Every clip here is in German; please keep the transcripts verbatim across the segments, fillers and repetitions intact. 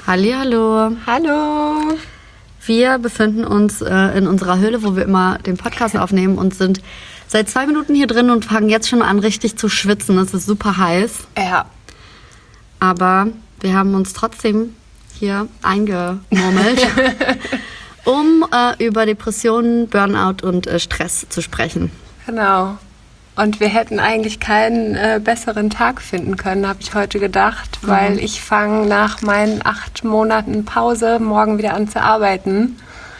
Hallihallo. Hallo. Wir befinden uns äh, in unserer Höhle, wo wir immer den Podcast aufnehmen und sind seit zwei Minuten hier drin und fangen jetzt schon an, richtig zu schwitzen. Es ist super heiß. Ja. Aber wir haben uns trotzdem hier eingemurmelt, um äh, über Depressionen, Burnout und äh, Stress zu sprechen. Genau. Und wir hätten eigentlich keinen äh, besseren Tag finden können, habe ich heute gedacht, mhm. weil ich fange nach meinen acht Monaten Pause morgen wieder an zu arbeiten.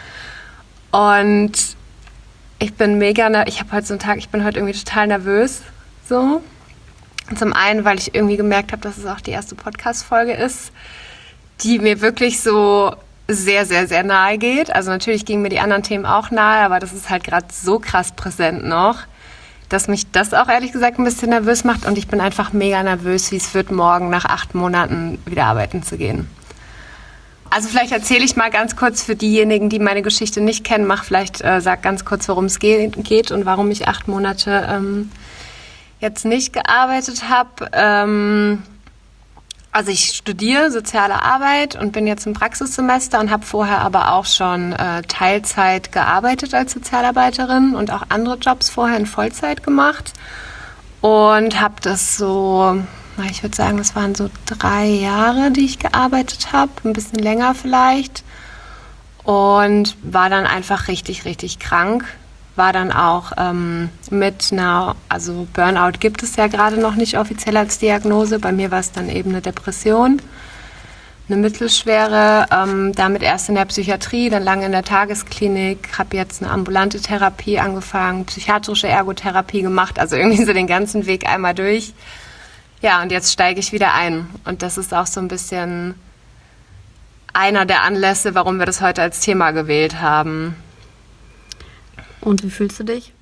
Und ich bin mega, ne- ich habe heute so einen Tag, ich bin heute irgendwie total nervös. So. Zum einen, weil ich irgendwie gemerkt habe, dass es auch die erste Podcast-Folge ist, die mir wirklich so sehr, sehr, sehr nahe geht. Also natürlich gingen mir die anderen Themen auch nahe, aber das ist halt gerade so krass präsent noch, dass mich das auch ehrlich gesagt ein bisschen nervös macht. Und ich bin einfach mega nervös, wie es wird, morgen nach acht Monaten wieder arbeiten zu gehen. Also vielleicht erzähle ich mal ganz kurz für diejenigen, die meine Geschichte nicht kennen, mach vielleicht, äh, sag ganz kurz, worum es geht und warum ich acht Monate ähm, jetzt nicht gearbeitet habe. Ähm, also ich studiere soziale Arbeit und bin jetzt im Praxissemester und habe vorher aber auch schon äh, Teilzeit gearbeitet als Sozialarbeiterin und auch andere Jobs vorher in Vollzeit gemacht und habe das so, ich würde sagen, das waren so drei Jahre, die ich gearbeitet habe, ein bisschen länger vielleicht, und war dann einfach richtig, richtig krank. War dann auch ähm, mit einer, also Burnout gibt es ja gerade noch nicht offiziell als Diagnose. Bei mir war es dann eben eine Depression, eine mittelschwere, ähm, damit erst in der Psychiatrie, dann lange in der Tagesklinik, habe jetzt eine ambulante Therapie angefangen, psychiatrische Ergotherapie gemacht, also irgendwie so den ganzen Weg einmal durch. Ja, und jetzt steige ich wieder ein. Und das ist auch so ein bisschen einer der Anlässe, warum wir das heute als Thema gewählt haben. Und wie fühlst du dich?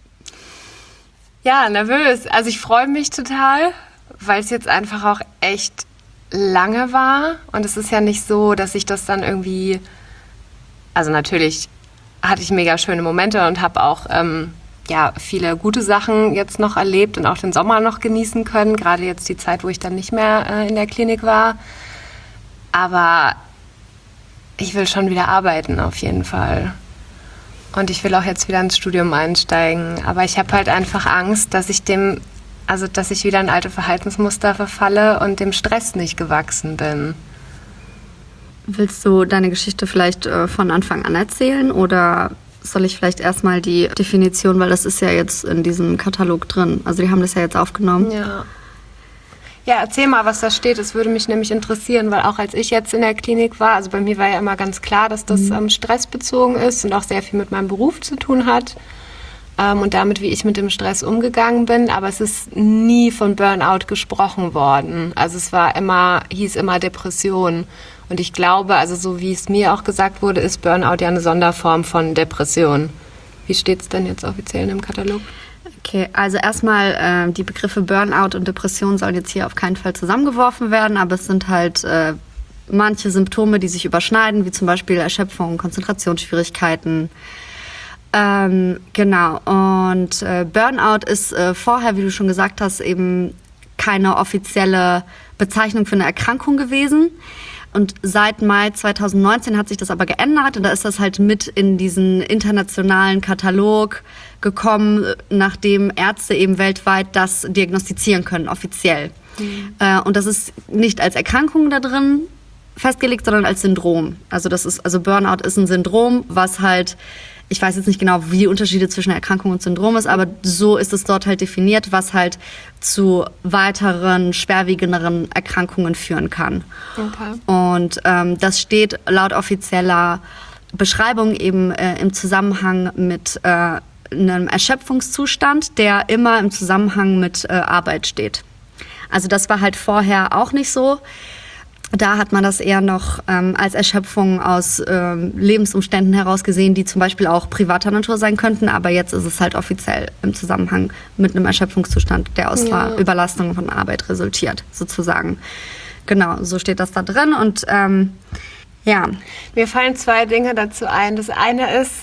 Ja, nervös. Also ich freue mich total, weil es jetzt einfach auch echt lange war. Und es ist ja nicht so, dass ich das dann irgendwie... Also natürlich hatte ich mega schöne Momente und habe auch ähm, ja, viele gute Sachen jetzt noch erlebt und auch den Sommer noch genießen können. Gerade jetzt die Zeit, wo ich dann nicht mehr äh, in der Klinik war. Aber ich will schon wieder arbeiten, auf jeden Fall. Und ich will auch jetzt wieder ins Studium einsteigen. Aber ich habe halt einfach Angst, dass ich dem, also dass ich wieder in alte Verhaltensmuster verfalle und dem Stress nicht gewachsen bin. Willst du deine Geschichte vielleicht äh, von Anfang an erzählen oder soll ich vielleicht erstmal die Definition, weil das ist ja jetzt in diesem Katalog drin. Also die haben das ja jetzt aufgenommen. Ja. Ja, erzähl mal, was da steht. Es würde mich nämlich interessieren, weil auch als ich jetzt in der Klinik war, also bei mir war ja immer ganz klar, dass das mhm. ähm, stressbezogen ist und auch sehr viel mit meinem Beruf zu tun hat ähm, und damit, wie ich mit dem Stress umgegangen bin. Aber es ist nie von Burnout gesprochen worden. Also es war immer, hieß immer Depression. Und ich glaube, also so wie es mir auch gesagt wurde, ist Burnout ja eine Sonderform von Depression. Wie steht es denn jetzt offiziell in dem Katalog? Okay, also erstmal äh, die Begriffe Burnout und Depression sollen jetzt hier auf keinen Fall zusammengeworfen werden, aber es sind halt äh, manche Symptome, die sich überschneiden, wie zum Beispiel Erschöpfung, Konzentrationsschwierigkeiten. Ähm, genau, und äh, Burnout ist äh, vorher, wie du schon gesagt hast, eben keine offizielle Bezeichnung für eine Erkrankung gewesen. Und seit Mai zweitausendneunzehn hat sich das aber geändert und da ist das halt mit in diesen internationalen Katalog gekommen, nachdem Ärzte eben weltweit das diagnostizieren können, offiziell. Mhm. Äh, und das ist nicht als Erkrankung da drin festgelegt, sondern als Syndrom. Also das ist, also Burnout ist ein Syndrom, was halt, ich weiß jetzt nicht genau, wie die Unterschiede zwischen Erkrankung und Syndrom ist, aber so ist es dort halt definiert, was halt zu weiteren, schwerwiegenderen Erkrankungen führen kann. Okay. Und ähm, das steht laut offizieller Beschreibung eben äh, im Zusammenhang mit äh, einem Erschöpfungszustand, der immer im Zusammenhang mit äh, Arbeit steht. Also das war halt vorher auch nicht so. Da hat man das eher noch ähm, als Erschöpfung aus ähm, Lebensumständen heraus gesehen, die zum Beispiel auch privater Natur sein könnten. Aber jetzt ist es halt offiziell im Zusammenhang mit einem Erschöpfungszustand, der aus ja. Überlastung von Arbeit resultiert, sozusagen. Genau, so steht das da drin. Und ähm, ja. Mir fallen zwei Dinge dazu ein. Das eine ist,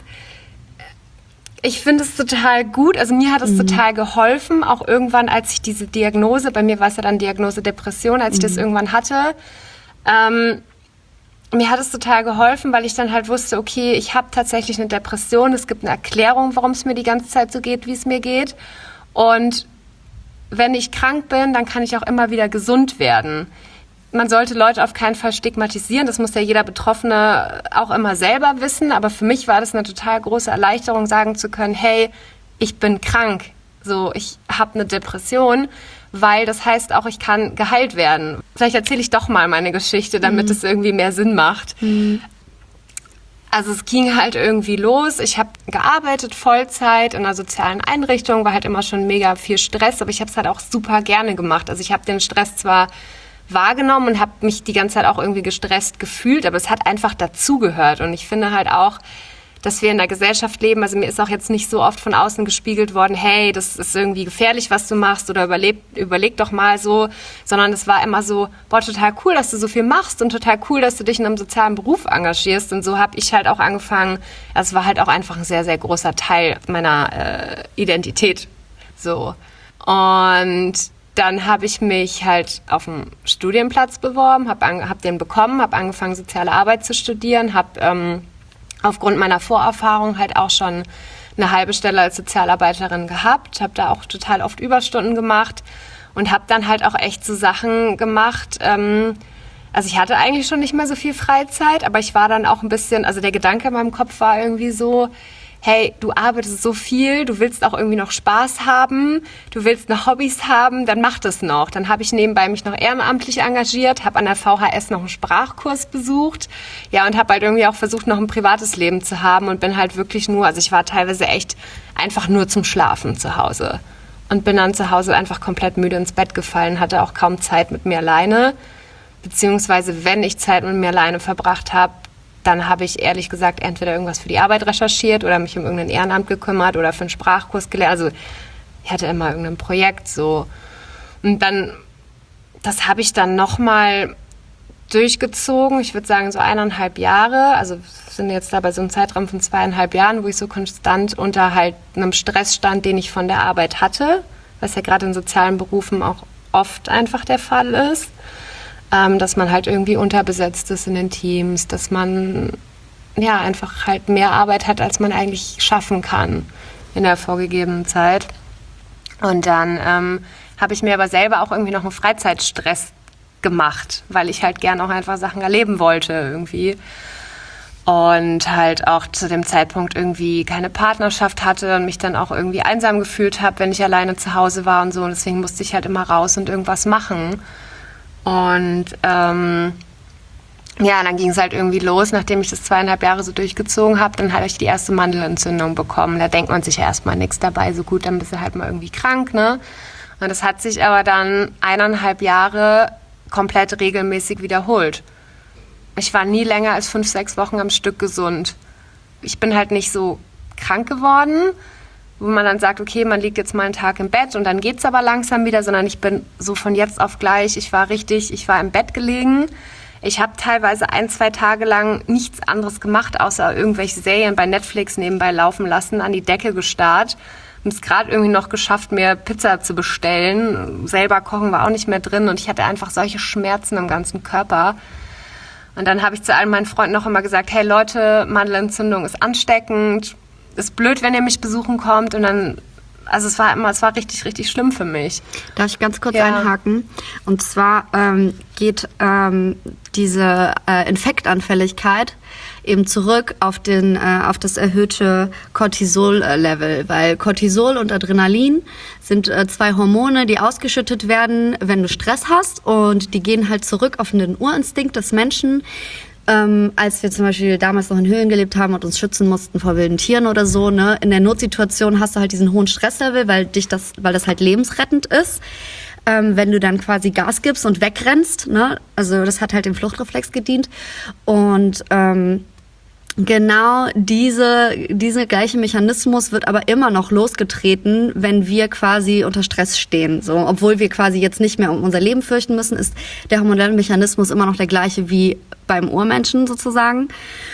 ich finde es total gut, also mir hat es mhm. total geholfen, auch irgendwann, als ich diese Diagnose, bei mir war es ja dann Diagnose Depression, als ich mhm. das irgendwann hatte, ähm, mir hat es total geholfen, weil ich dann halt wusste, okay, ich habe tatsächlich eine Depression. Es gibt eine Erklärung, warum es mir die ganze Zeit so geht, wie es mir geht. Und wenn ich krank bin, dann kann ich auch immer wieder gesund werden. Man sollte Leute auf keinen Fall stigmatisieren. Das muss ja jeder Betroffene auch immer selber wissen. Aber für mich war das eine total große Erleichterung, sagen zu können, hey, ich bin krank. So, ich habe eine Depression, weil das heißt auch, ich kann geheilt werden. Vielleicht erzähle ich doch mal meine Geschichte, damit mhm. es irgendwie mehr Sinn macht. Mhm. Also es ging halt irgendwie los. Ich habe gearbeitet, Vollzeit in einer sozialen Einrichtung, war halt immer schon mega viel Stress, aber ich habe es halt auch super gerne gemacht. Also ich habe den Stress zwar wahrgenommen und habe mich die ganze Zeit auch irgendwie gestresst gefühlt, aber es hat einfach dazugehört. Und ich finde halt auch, dass wir in einer Gesellschaft leben, also mir ist auch jetzt nicht so oft von außen gespiegelt worden, hey, das ist irgendwie gefährlich, was du machst oder überleb, überleg doch mal so, sondern es war immer so, boah, total cool, dass du so viel machst und total cool, dass du dich in einem sozialen Beruf engagierst. Und so habe ich halt auch angefangen, es war halt auch einfach ein sehr, sehr großer Teil meiner äh, Identität. So. Und dann habe ich mich halt auf einen Studienplatz beworben, habe hab den bekommen, habe angefangen, soziale Arbeit zu studieren, habe ähm, aufgrund meiner Vorerfahrung halt auch schon eine halbe Stelle als Sozialarbeiterin gehabt, habe da auch total oft Überstunden gemacht und habe dann halt auch echt so Sachen gemacht. Ähm, also ich hatte eigentlich schon nicht mehr so viel Freizeit, aber ich war dann auch ein bisschen, also der Gedanke in meinem Kopf war irgendwie so, hey, du arbeitest so viel, du willst auch irgendwie noch Spaß haben, du willst noch Hobbys haben, dann mach das noch. Dann habe ich nebenbei mich noch ehrenamtlich engagiert, habe an der V H S noch einen Sprachkurs besucht, ja, und habe halt irgendwie auch versucht, noch ein privates Leben zu haben und bin halt wirklich nur, also ich war teilweise echt einfach nur zum Schlafen zu Hause und bin dann zu Hause einfach komplett müde ins Bett gefallen, hatte auch kaum Zeit mit mir alleine, beziehungsweise wenn ich Zeit mit mir alleine verbracht habe, dann habe ich ehrlich gesagt entweder irgendwas für die Arbeit recherchiert oder mich um irgendein Ehrenamt gekümmert oder für einen Sprachkurs gelernt. Also ich hatte immer irgendein Projekt so. Und dann, das habe ich dann nochmal durchgezogen. Ich würde sagen so eineinhalb Jahre. Also wir sind jetzt da bei so einem Zeitraum von zweieinhalb Jahren, wo ich so konstant unter halt einem Stress stand, den ich von der Arbeit hatte, was ja gerade in sozialen Berufen auch oft einfach der Fall ist. Ähm, dass man halt irgendwie unterbesetzt ist in den Teams, dass man ja einfach halt mehr Arbeit hat, als man eigentlich schaffen kann in der vorgegebenen Zeit. Und dann ähm, habe ich mir aber selber auch irgendwie noch einen Freizeitstress gemacht, weil ich halt gern auch einfach Sachen erleben wollte irgendwie. Und halt auch zu dem Zeitpunkt irgendwie keine Partnerschaft hatte und mich dann auch irgendwie einsam gefühlt habe, wenn ich alleine zu Hause war und so. Und deswegen musste ich halt immer raus und irgendwas machen. Und ähm, ja, dann ging es halt irgendwie los, nachdem ich das zweieinhalb Jahre so durchgezogen habe, dann hatte ich die erste Mandelentzündung bekommen. Da denkt man sich ja erstmal nichts dabei, so gut, dann bist du halt mal irgendwie krank, ne? Und das hat sich aber dann eineinhalb Jahre komplett regelmäßig wiederholt. Ich war nie länger als fünf, sechs Wochen am Stück gesund. Ich bin halt nicht so krank geworden, wo man dann sagt, okay, man liegt jetzt mal einen Tag im Bett und dann geht's aber langsam wieder, sondern ich bin so von jetzt auf gleich, ich war richtig, ich war im Bett gelegen. Ich habe teilweise ein, zwei Tage lang nichts anderes gemacht, außer irgendwelche Serien bei Netflix nebenbei laufen lassen, an die Decke gestarrt und es gerade irgendwie noch geschafft, mir Pizza zu bestellen. Selber kochen war auch nicht mehr drin und ich hatte einfach solche Schmerzen im ganzen Körper. Und dann habe ich zu allen meinen Freunden noch immer gesagt, hey Leute, Mandelentzündung ist ansteckend, ist blöd, wenn ihr mich besuchen kommt. Und dann, also es war immer, es war richtig, richtig schlimm für mich. Darf ich ganz kurz Ja. einhaken? Und zwar ähm, geht ähm, diese äh, Infektanfälligkeit eben zurück auf den äh, auf das erhöhte Cortisol-Level, weil Cortisol und Adrenalin sind äh, zwei Hormone, die ausgeschüttet werden, wenn du Stress hast, und die gehen halt zurück auf den Urinstinkt des Menschen. Ähm, als wir zum Beispiel damals noch in Höhlen gelebt haben und uns schützen mussten vor wilden Tieren oder so, ne, in der Notsituation hast du halt diesen hohen Stresslevel, weil dich das, weil das halt lebensrettend ist. Ähm, wenn du dann quasi Gas gibst und wegrennst, ne, also das hat halt dem Fluchtreflex gedient. Und ähm, genau diese, diese gleiche Mechanismus wird aber immer noch losgetreten, wenn wir quasi unter Stress stehen. So, obwohl wir quasi jetzt nicht mehr um unser Leben fürchten müssen, ist der hormonelle Mechanismus immer noch der gleiche wie beim Urmenschen sozusagen.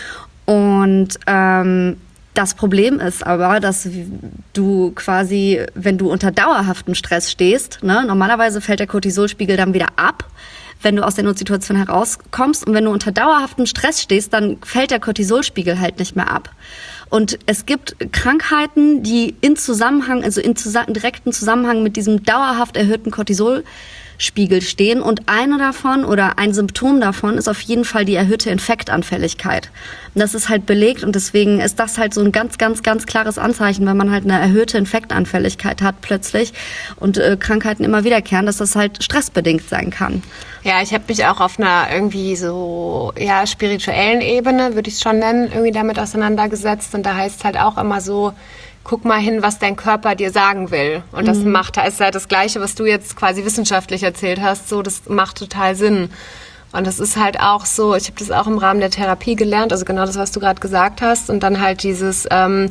Und ähm, das Problem ist aber, dass du quasi, wenn du unter dauerhaftem Stress stehst, ne, normalerweise fällt der Cortisolspiegel dann wieder ab, wenn du aus der Notsituation herauskommst. Und wenn du unter dauerhaftem Stress stehst, dann fällt der Cortisolspiegel halt nicht mehr ab. Und es gibt Krankheiten, die in Zusammenhang, also in zusa- direkten Zusammenhang mit diesem dauerhaft erhöhten Cortisolspiegel stehen. Und eine davon oder ein Symptom davon ist auf jeden Fall die erhöhte Infektanfälligkeit. Und das ist halt belegt und deswegen ist das halt so ein ganz, ganz, ganz klares Anzeichen, wenn man halt eine erhöhte Infektanfälligkeit hat plötzlich und äh, Krankheiten immer wiederkehren, dass das halt stressbedingt sein kann. Ja, ich habe mich auch auf einer irgendwie so ja spirituellen Ebene, würde ich es schon nennen, irgendwie damit auseinandergesetzt. Und da heißt es halt auch immer so, guck mal hin, was dein Körper dir sagen will. Und das mhm. macht, da ist halt das Gleiche, was du jetzt quasi wissenschaftlich erzählt hast. So, das macht total Sinn. Und das ist halt auch so, ich habe das auch im Rahmen der Therapie gelernt, also genau das, was du gerade gesagt hast. Und dann halt dieses... Ähm,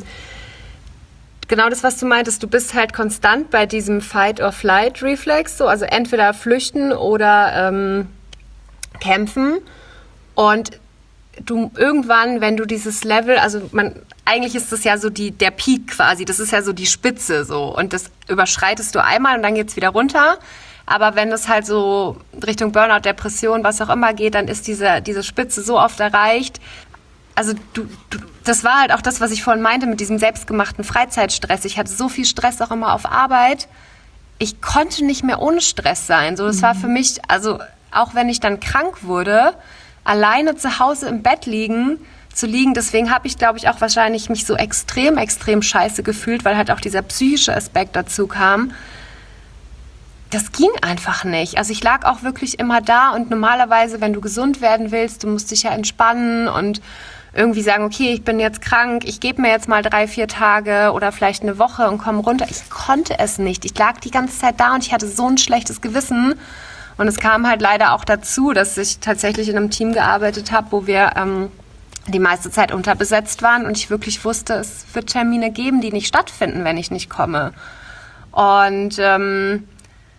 Genau das, was du meintest, du bist halt konstant bei diesem Fight-or-Flight-Reflex, so, also entweder flüchten oder ähm, kämpfen. Und du irgendwann, wenn du dieses Level, also man, eigentlich ist das ja so die, der Peak quasi, das ist ja so die Spitze so und das überschreitest du einmal und dann geht's wieder runter. Aber wenn das halt so Richtung Burnout, Depression, was auch immer geht, dann ist diese, diese Spitze so oft erreicht. Also du, du, das war halt auch das, was ich vorhin meinte mit diesem selbstgemachten Freizeitstress. Ich hatte so viel Stress auch immer auf Arbeit. Ich konnte nicht mehr ohne Stress sein. So, das mhm. war für mich, also auch wenn ich dann krank wurde, alleine zu Hause im Bett liegen, zu liegen. Deswegen habe ich, glaube ich, auch wahrscheinlich mich so extrem, extrem scheiße gefühlt, weil halt auch dieser psychische Aspekt dazu kam. Das ging einfach nicht. Also ich lag auch wirklich immer da und normalerweise, wenn du gesund werden willst, du musst dich ja entspannen und irgendwie sagen, okay, ich bin jetzt krank, ich gebe mir jetzt mal drei, vier Tage oder vielleicht eine Woche und komme runter. Ich konnte es nicht. Ich lag die ganze Zeit da und ich hatte so ein schlechtes Gewissen. Und es kam halt leider auch dazu, dass ich tatsächlich in einem Team gearbeitet habe, wo wir ähm, die meiste Zeit unterbesetzt waren und ich wirklich wusste, es wird Termine geben, die nicht stattfinden, wenn ich nicht komme. Und ähm,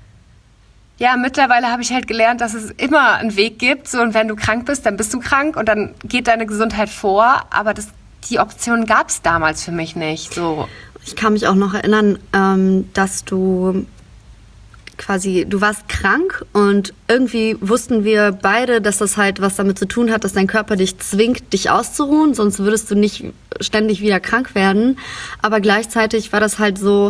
ja, mittlerweile habe ich halt gelernt, dass es immer einen Weg gibt. So, und wenn du krank bist, dann bist du krank und dann geht deine Gesundheit vor. Aber das, die Option gab es damals für mich nicht. So. Ich kann mich auch noch erinnern, ähm, dass du quasi, du warst krank und irgendwie wussten wir beide, dass das halt was damit zu tun hat, dass dein Körper dich zwingt, dich auszuruhen. Sonst würdest du nicht ständig wieder krank werden. Aber gleichzeitig war das halt so...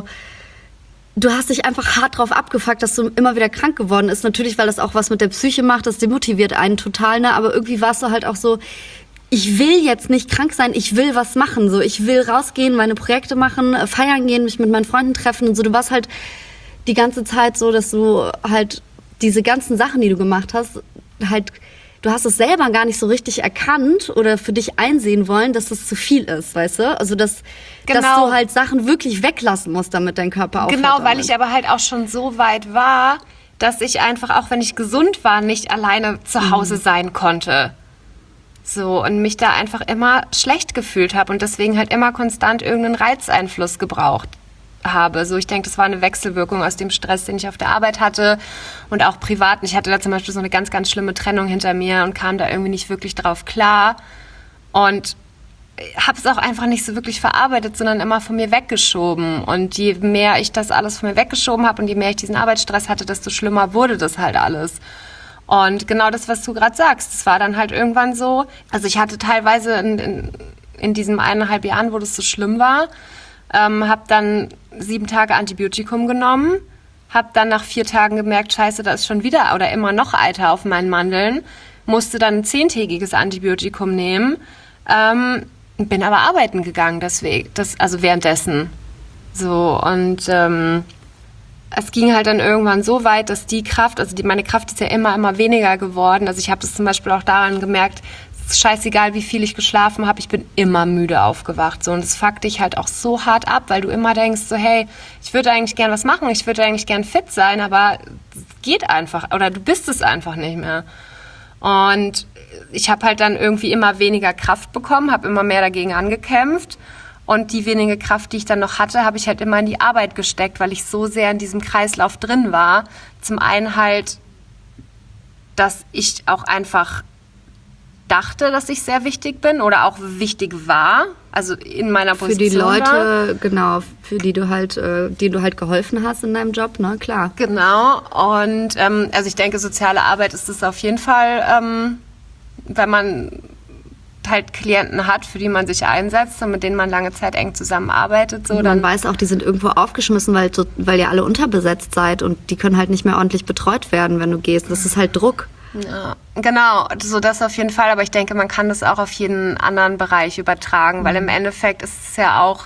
Du hast dich einfach hart drauf abgefuckt, dass du immer wieder krank geworden bist. Natürlich, weil das auch was mit der Psyche macht, das demotiviert einen total, ne? Aber irgendwie warst du halt auch so, ich will jetzt nicht krank sein, ich will was machen. So, ich will rausgehen, meine Projekte machen, feiern gehen, mich mit meinen Freunden treffen und so. Du warst halt die ganze Zeit so, dass du halt diese ganzen Sachen, die du gemacht hast, halt... Du hast es selber gar nicht so richtig erkannt oder für dich einsehen wollen, dass das zu viel ist, weißt du? Also, dass, genau. dass du halt Sachen wirklich weglassen musst, damit dein Körper aufhört. Genau, weil damit. ich aber halt auch schon so weit war, dass ich einfach, auch wenn ich gesund war, nicht alleine zu Hause mhm. sein konnte. So, und mich da einfach immer schlecht gefühlt habe und deswegen halt immer konstant irgendeinen Reizeinfluss gebraucht habe. So, ich denke, das war eine Wechselwirkung aus dem Stress, den ich auf der Arbeit hatte und auch privat. Ich hatte da zum Beispiel so eine ganz, ganz schlimme Trennung hinter mir und kam da irgendwie nicht wirklich drauf klar und habe es auch einfach nicht so wirklich verarbeitet, sondern immer von mir weggeschoben. Und je mehr ich das alles von mir weggeschoben habe und je mehr ich diesen Arbeitsstress hatte, desto schlimmer wurde das halt alles. Und genau das, was du gerade sagst, das war dann halt irgendwann so. Also ich hatte teilweise in, in, in diesen eineinhalb Jahren, wo das so schlimm war, Ähm, habe dann sieben Tage Antibiotikum genommen, habe dann nach vier Tagen gemerkt, scheiße, da ist schon wieder oder immer noch Eiter auf meinen Mandeln, musste dann ein zehntägiges Antibiotikum nehmen, ähm, bin aber arbeiten gegangen, deswegen, das, also währenddessen. So, und ähm, es ging halt dann irgendwann so weit, dass die Kraft, also die, meine Kraft ist ja immer, immer weniger geworden. Also ich habe das zum Beispiel auch daran gemerkt, es ist scheißegal, wie viel ich geschlafen habe, ich bin immer müde aufgewacht. So. Und das fuckt dich halt auch so hart ab, weil du immer denkst, so hey, ich würde eigentlich gern was machen, ich würde eigentlich gern fit sein, aber es geht einfach, oder du bist es einfach nicht mehr. Und ich habe halt dann irgendwie immer weniger Kraft bekommen, habe immer mehr dagegen angekämpft. Und die wenige Kraft, die ich dann noch hatte, habe ich halt immer in die Arbeit gesteckt, weil ich so sehr in diesem Kreislauf drin war. Zum einen halt, dass ich auch einfach dachte, dass ich sehr wichtig bin oder auch wichtig war, also in meiner Position. Für die Leute, war. genau, für die du halt, äh, die du halt geholfen hast in deinem Job, ne, klar. Genau, und ähm, also ich denke, soziale Arbeit ist es auf jeden Fall, ähm, wenn man halt Klienten hat, für die man sich einsetzt und mit denen man lange Zeit eng zusammenarbeitet. So, und man weiß auch, die sind irgendwo aufgeschmissen, weil, weil ihr alle unterbesetzt seid und die können halt nicht mehr ordentlich betreut werden, wenn du gehst. Das ist halt Druck. Ja, genau, so das auf jeden Fall, aber ich denke, man kann das auch auf jeden anderen Bereich übertragen, mhm. weil im Endeffekt ist es ja auch,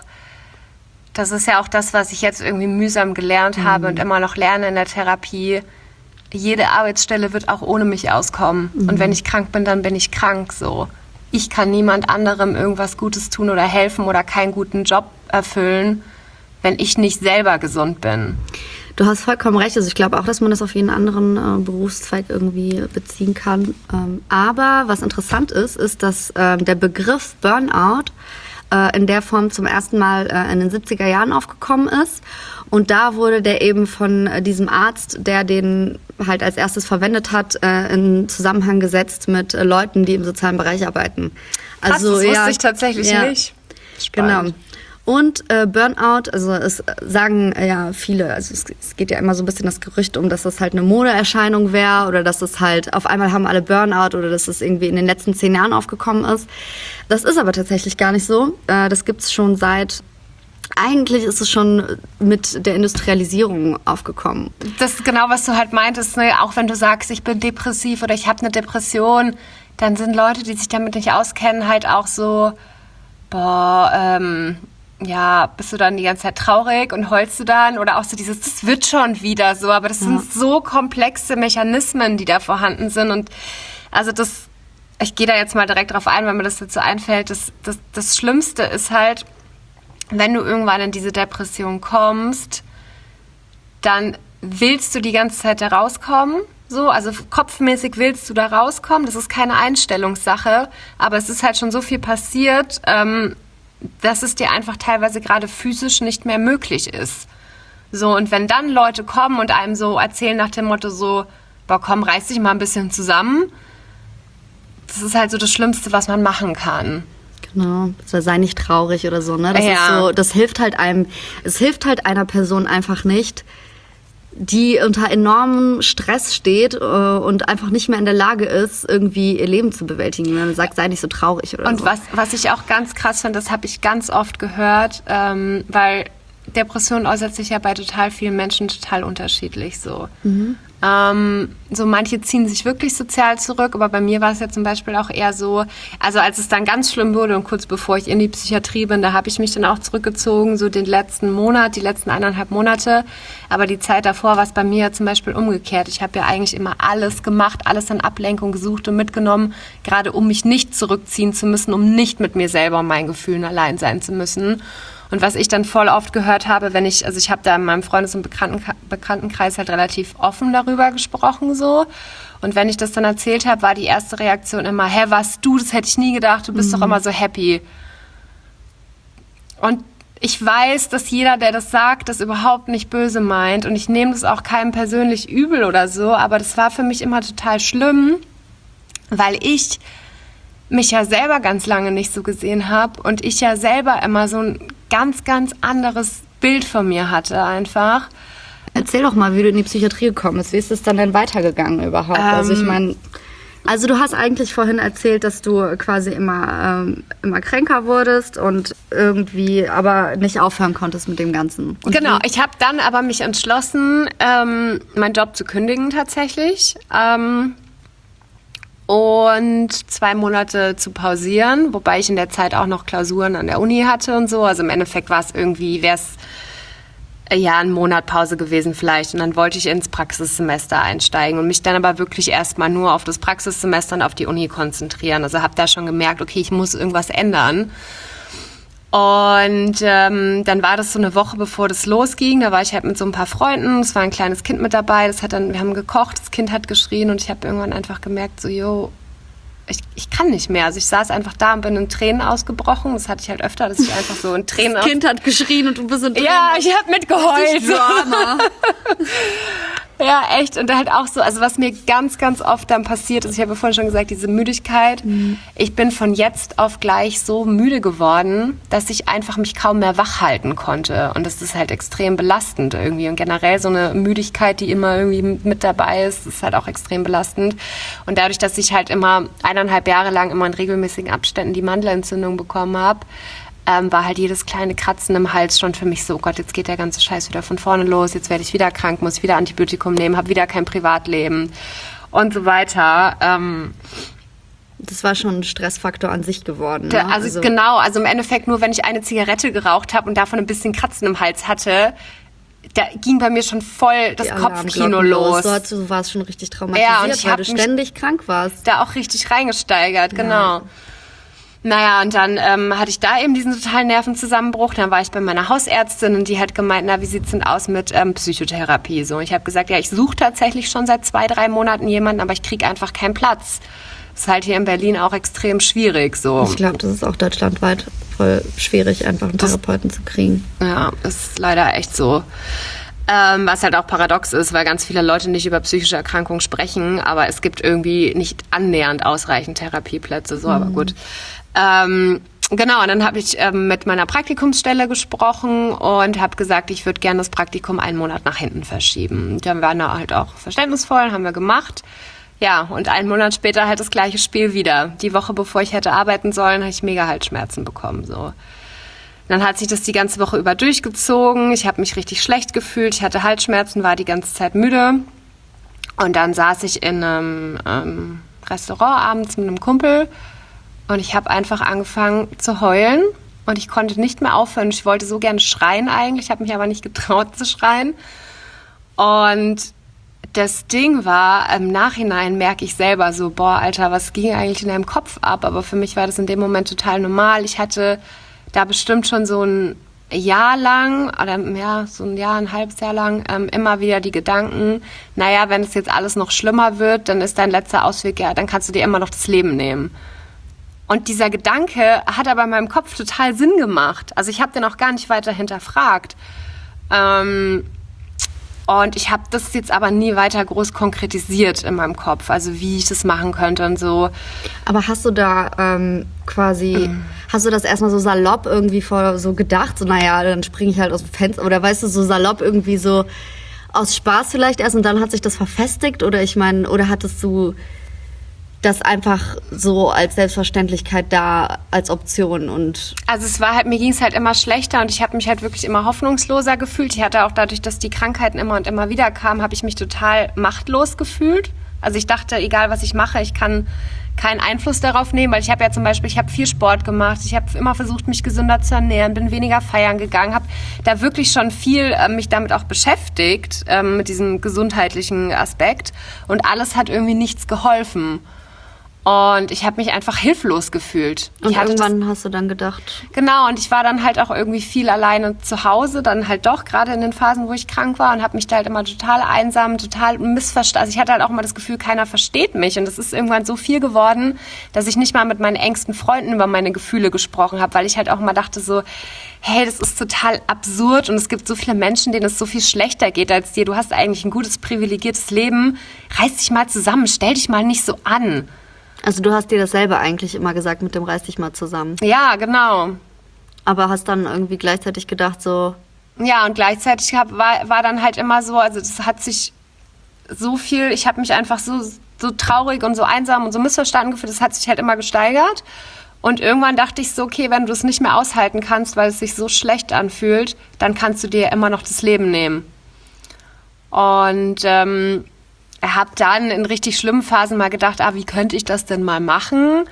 das ist ja auch das, was ich jetzt irgendwie mühsam gelernt mhm. habe und immer noch lerne in der Therapie. Jede Arbeitsstelle wird auch ohne mich auskommen. Mhm. Und wenn ich krank bin, dann bin ich krank, so. Ich kann niemand anderem irgendwas Gutes tun oder helfen oder keinen guten Job erfüllen, wenn ich nicht selber gesund bin. Du hast vollkommen recht. Also ich glaube auch, dass man das auf jeden anderen äh, Berufszweig irgendwie beziehen kann. Ähm, aber was interessant ist, ist, dass äh, der Begriff Burnout äh, in der Form zum ersten Mal äh, in den siebziger Jahren aufgekommen ist. Und da wurde der eben von äh, diesem Arzt, der den halt als erstes verwendet hat, äh, in Zusammenhang gesetzt mit äh, Leuten, die im sozialen Bereich arbeiten. Also, Krass, das wusste ja, ich tatsächlich ja, nicht. Spannend. Genau. Und äh, Burnout, also es sagen äh, ja viele, also es, es geht ja immer so ein bisschen das Gerücht um, dass das halt eine Modeerscheinung wäre oder dass es halt auf einmal haben alle Burnout oder dass es irgendwie in den letzten zehn Jahren aufgekommen ist. Das ist aber tatsächlich gar nicht so. Äh, das gibt's schon seit, eigentlich ist es schon mit der Industrialisierung aufgekommen. Das ist genau, was du halt meintest, ne? Auch wenn du sagst, ich bin depressiv oder ich habe eine Depression, dann sind Leute, die sich damit nicht auskennen, halt auch so, boah, ähm, ja, bist du dann die ganze Zeit traurig und heulst du dann? Oder auch so dieses, das wird schon wieder so. Aber das ja. sind so komplexe Mechanismen, die da vorhanden sind. Und also das, ich gehe da jetzt mal direkt drauf ein, weil mir das jetzt so einfällt. Das, das, das Schlimmste ist halt, wenn du irgendwann in diese Depression kommst, dann willst du die ganze Zeit da rauskommen. So, also kopfmäßig willst du da rauskommen. Das ist keine Einstellungssache. Aber es ist halt schon so viel passiert, ähm, dass es dir einfach teilweise gerade physisch nicht mehr möglich ist. So, und wenn dann Leute kommen und einem so erzählen nach dem Motto so, boah, komm, reiß dich mal ein bisschen zusammen, das ist halt so das Schlimmste, was man machen kann. Genau, also sei nicht traurig oder so, ne? Das ja. ist so, das hilft halt einem, es hilft halt einer Person einfach nicht, die unter enormem Stress steht äh, und einfach nicht mehr in der Lage ist, irgendwie ihr Leben zu bewältigen. Wenn man sagt, sei nicht so traurig oder und so. Und was, was ich auch ganz krass finde, das habe ich ganz oft gehört, ähm, weil Depression äußert sich ja bei total vielen Menschen total unterschiedlich so. Mhm. Ähm, so manche ziehen sich wirklich sozial zurück, aber bei mir war es ja zum Beispiel auch eher so, also als es dann ganz schlimm wurde und kurz bevor ich in die Psychiatrie bin, da habe ich mich dann auch zurückgezogen, so den letzten Monat, die letzten eineinhalb Monate, aber die Zeit davor war es bei mir zum Beispiel umgekehrt. Ich habe ja eigentlich immer alles gemacht, alles an Ablenkung gesucht und mitgenommen, gerade um mich nicht zurückziehen zu müssen, um nicht mit mir selber und meinen Gefühlen allein sein zu müssen. Und was ich dann voll oft gehört habe, wenn ich, also ich habe da in meinem Freundes- und Bekannten, Bekanntenkreis halt relativ offen darüber gesprochen so. Und wenn ich das dann erzählt habe, war die erste Reaktion immer, hä, was du, das hätte ich nie gedacht, du bist mhm. doch immer so happy. Und ich weiß, dass jeder, der das sagt, das überhaupt nicht böse meint. Und ich nehme das auch keinem persönlich übel oder so, aber das war für mich immer total schlimm, weil ich mich ja selber ganz lange nicht so gesehen habe und ich ja selber immer so ein ganz, ganz anderes Bild von mir hatte einfach. Erzähl doch mal, wie du in die Psychiatrie gekommen bist. Wie ist es dann denn weitergegangen überhaupt? Ähm, also ich meine, also du hast eigentlich vorhin erzählt, dass du quasi immer, ähm, immer kränker wurdest und irgendwie aber nicht aufhören konntest mit dem Ganzen. Und genau, ich habe dann aber mich entschlossen, ähm, meinen Job zu kündigen tatsächlich. Ähm, und zwei Monate zu pausieren, wobei ich in der Zeit auch noch Klausuren an der Uni hatte und so. Also im Endeffekt war es irgendwie, wäre es ja ein Monat Pause gewesen vielleicht. Und dann wollte ich ins Praxissemester einsteigen und mich dann aber wirklich erstmal nur auf das Praxissemester und auf die Uni konzentrieren. Also habe da schon gemerkt, okay, ich muss irgendwas ändern. Und ähm, dann war das so eine Woche, bevor das losging. Da war ich halt mit so ein paar Freunden. Es war ein kleines Kind mit dabei. Das hat dann, wir haben gekocht, das Kind hat geschrien und ich habe irgendwann einfach gemerkt, so, yo, ich, ich kann nicht mehr. Also ich saß einfach da und bin in Tränen ausgebrochen. Das hatte ich halt öfter, dass ich einfach so in Tränen... Das Kind hat geschrien und du bist in Tränen. Ja, ich habe mitgeheult. Drama. Ja, echt. Und halt auch so, also was mir ganz, ganz oft dann passiert ist, ich habe ja vorhin schon gesagt, diese Müdigkeit. Mhm. Ich bin von jetzt auf gleich so müde geworden, dass ich einfach mich kaum mehr wach halten konnte. Und das ist halt extrem belastend irgendwie. Und generell so eine Müdigkeit, die immer irgendwie mit dabei ist, ist halt auch extrem belastend. Und dadurch, dass ich halt immer eineinhalb Jahre lang immer in regelmäßigen Abständen die Mandelentzündung bekommen habe, Ähm, war halt jedes kleine Kratzen im Hals schon für mich so, oh Gott, jetzt geht der ganze Scheiß wieder von vorne los, jetzt werde ich wieder krank, muss wieder Antibiotikum nehmen, habe wieder kein Privatleben und so weiter. Ähm, das war schon ein Stressfaktor an sich geworden. Da, ne? also, also genau, also im Endeffekt nur, wenn ich eine Zigarette geraucht habe und davon ein bisschen Kratzen im Hals hatte, da ging bei mir schon voll das Kopfkino los. los. Du warst schon richtig traumatisiert, ja, und ich weil du ständig krank warst. Da auch richtig reingesteigert, genau. Ja. Naja, und dann ähm, hatte ich da eben diesen totalen Nervenzusammenbruch. Dann war ich bei meiner Hausärztin und die hat gemeint, na, wie sieht's denn aus mit ähm, Psychotherapie? So, ich habe gesagt, ja, ich suche tatsächlich schon seit zwei, drei Monaten jemanden, aber ich kriege einfach keinen Platz. Ist halt hier in Berlin auch extrem schwierig. So. Ich glaube, das ist auch deutschlandweit voll schwierig, einfach einen Therapeuten das, zu kriegen. Ja, ist leider echt so. Ähm, was halt auch paradox ist, weil ganz viele Leute nicht über psychische Erkrankungen sprechen, aber es gibt irgendwie nicht annähernd ausreichend Therapieplätze. So, mhm. aber gut. Ähm, genau, und dann habe ich ähm, mit meiner Praktikumsstelle gesprochen und habe gesagt, ich würde gerne das Praktikum einen Monat nach hinten verschieben. Dann waren da halt auch verständnisvoll, haben wir gemacht. Ja, und einen Monat später halt das gleiche Spiel wieder. Die Woche, bevor ich hätte arbeiten sollen, habe ich mega Halsschmerzen bekommen. So. Dann hat sich das die ganze Woche über durchgezogen. Ich habe mich richtig schlecht gefühlt. Ich hatte Halsschmerzen, war die ganze Zeit müde. Und dann saß ich in einem ähm, Restaurant abends mit einem Kumpel und ich habe einfach angefangen zu heulen. Und ich konnte nicht mehr aufhören. Ich wollte so gerne schreien eigentlich, habe mich aber nicht getraut zu schreien. Und das Ding war, im Nachhinein merke ich selber so, boah, Alter, was ging eigentlich in deinem Kopf ab? Aber für mich war das in dem Moment total normal. Ich hatte da bestimmt schon so ein Jahr lang, oder ja, so ein Jahr, ein halbes Jahr lang, ähm, immer wieder die Gedanken, naja, wenn es jetzt alles noch schlimmer wird, dann ist dein letzter Ausweg, ja, dann kannst du dir immer noch das Leben nehmen. Und dieser Gedanke hat aber in meinem Kopf total Sinn gemacht. Also ich habe den auch gar nicht weiter hinterfragt. Ähm, und ich habe das jetzt aber nie weiter groß konkretisiert in meinem Kopf, also wie ich das machen könnte und so. Aber hast du da ähm, quasi, mhm. hast du das erstmal so salopp irgendwie vor so gedacht, so naja, dann springe ich halt aus dem Fenster, oder weißt du, so salopp irgendwie so aus Spaß vielleicht erst und dann hat sich das verfestigt, oder ich meine, oder hattest du das einfach so als Selbstverständlichkeit da als Option? Und also es war halt, mir ging es halt immer schlechter und ich habe mich halt wirklich immer hoffnungsloser gefühlt. Ich hatte auch dadurch, dass die Krankheiten immer und immer wieder kamen, habe ich mich total machtlos gefühlt. Also ich dachte, egal was ich mache, ich kann keinen Einfluss darauf nehmen, weil ich habe ja zum Beispiel, ich habe viel Sport gemacht, ich habe immer versucht, mich gesünder zu ernähren, bin weniger feiern gegangen, habe da wirklich schon viel äh, mich damit auch beschäftigt, äh, mit diesem gesundheitlichen Aspekt, und alles hat irgendwie nichts geholfen. Und ich habe mich einfach hilflos gefühlt. Und irgendwann hast du dann gedacht... Genau, und ich war dann halt auch irgendwie viel alleine zu Hause, dann halt doch, gerade in den Phasen, wo ich krank war, und habe mich da halt immer total einsam, total missverstanden. Also ich hatte halt auch immer das Gefühl, keiner versteht mich. Und es ist irgendwann so viel geworden, dass ich nicht mal mit meinen engsten Freunden über meine Gefühle gesprochen habe, weil ich halt auch immer dachte so, hey, das ist total absurd und es gibt so viele Menschen, denen es so viel schlechter geht als dir. Du hast eigentlich ein gutes, privilegiertes Leben. Reiß dich mal zusammen, stell dich mal nicht so an. Also du hast dir das selber eigentlich immer gesagt mit dem reiß dich mal zusammen. Ja, genau. Aber hast dann irgendwie gleichzeitig gedacht so... Ja, und gleichzeitig hab, war, war dann halt immer so, also das hat sich so viel, ich habe mich einfach so, so traurig und so einsam und so missverstanden gefühlt, das hat sich halt immer gesteigert. Und irgendwann dachte ich so, okay, wenn du es nicht mehr aushalten kannst, weil es sich so schlecht anfühlt, dann kannst du dir immer noch das Leben nehmen. Und... ähm, Ich habe dann in richtig schlimmen Phasen mal gedacht, ah, wie könnte ich das denn mal machen?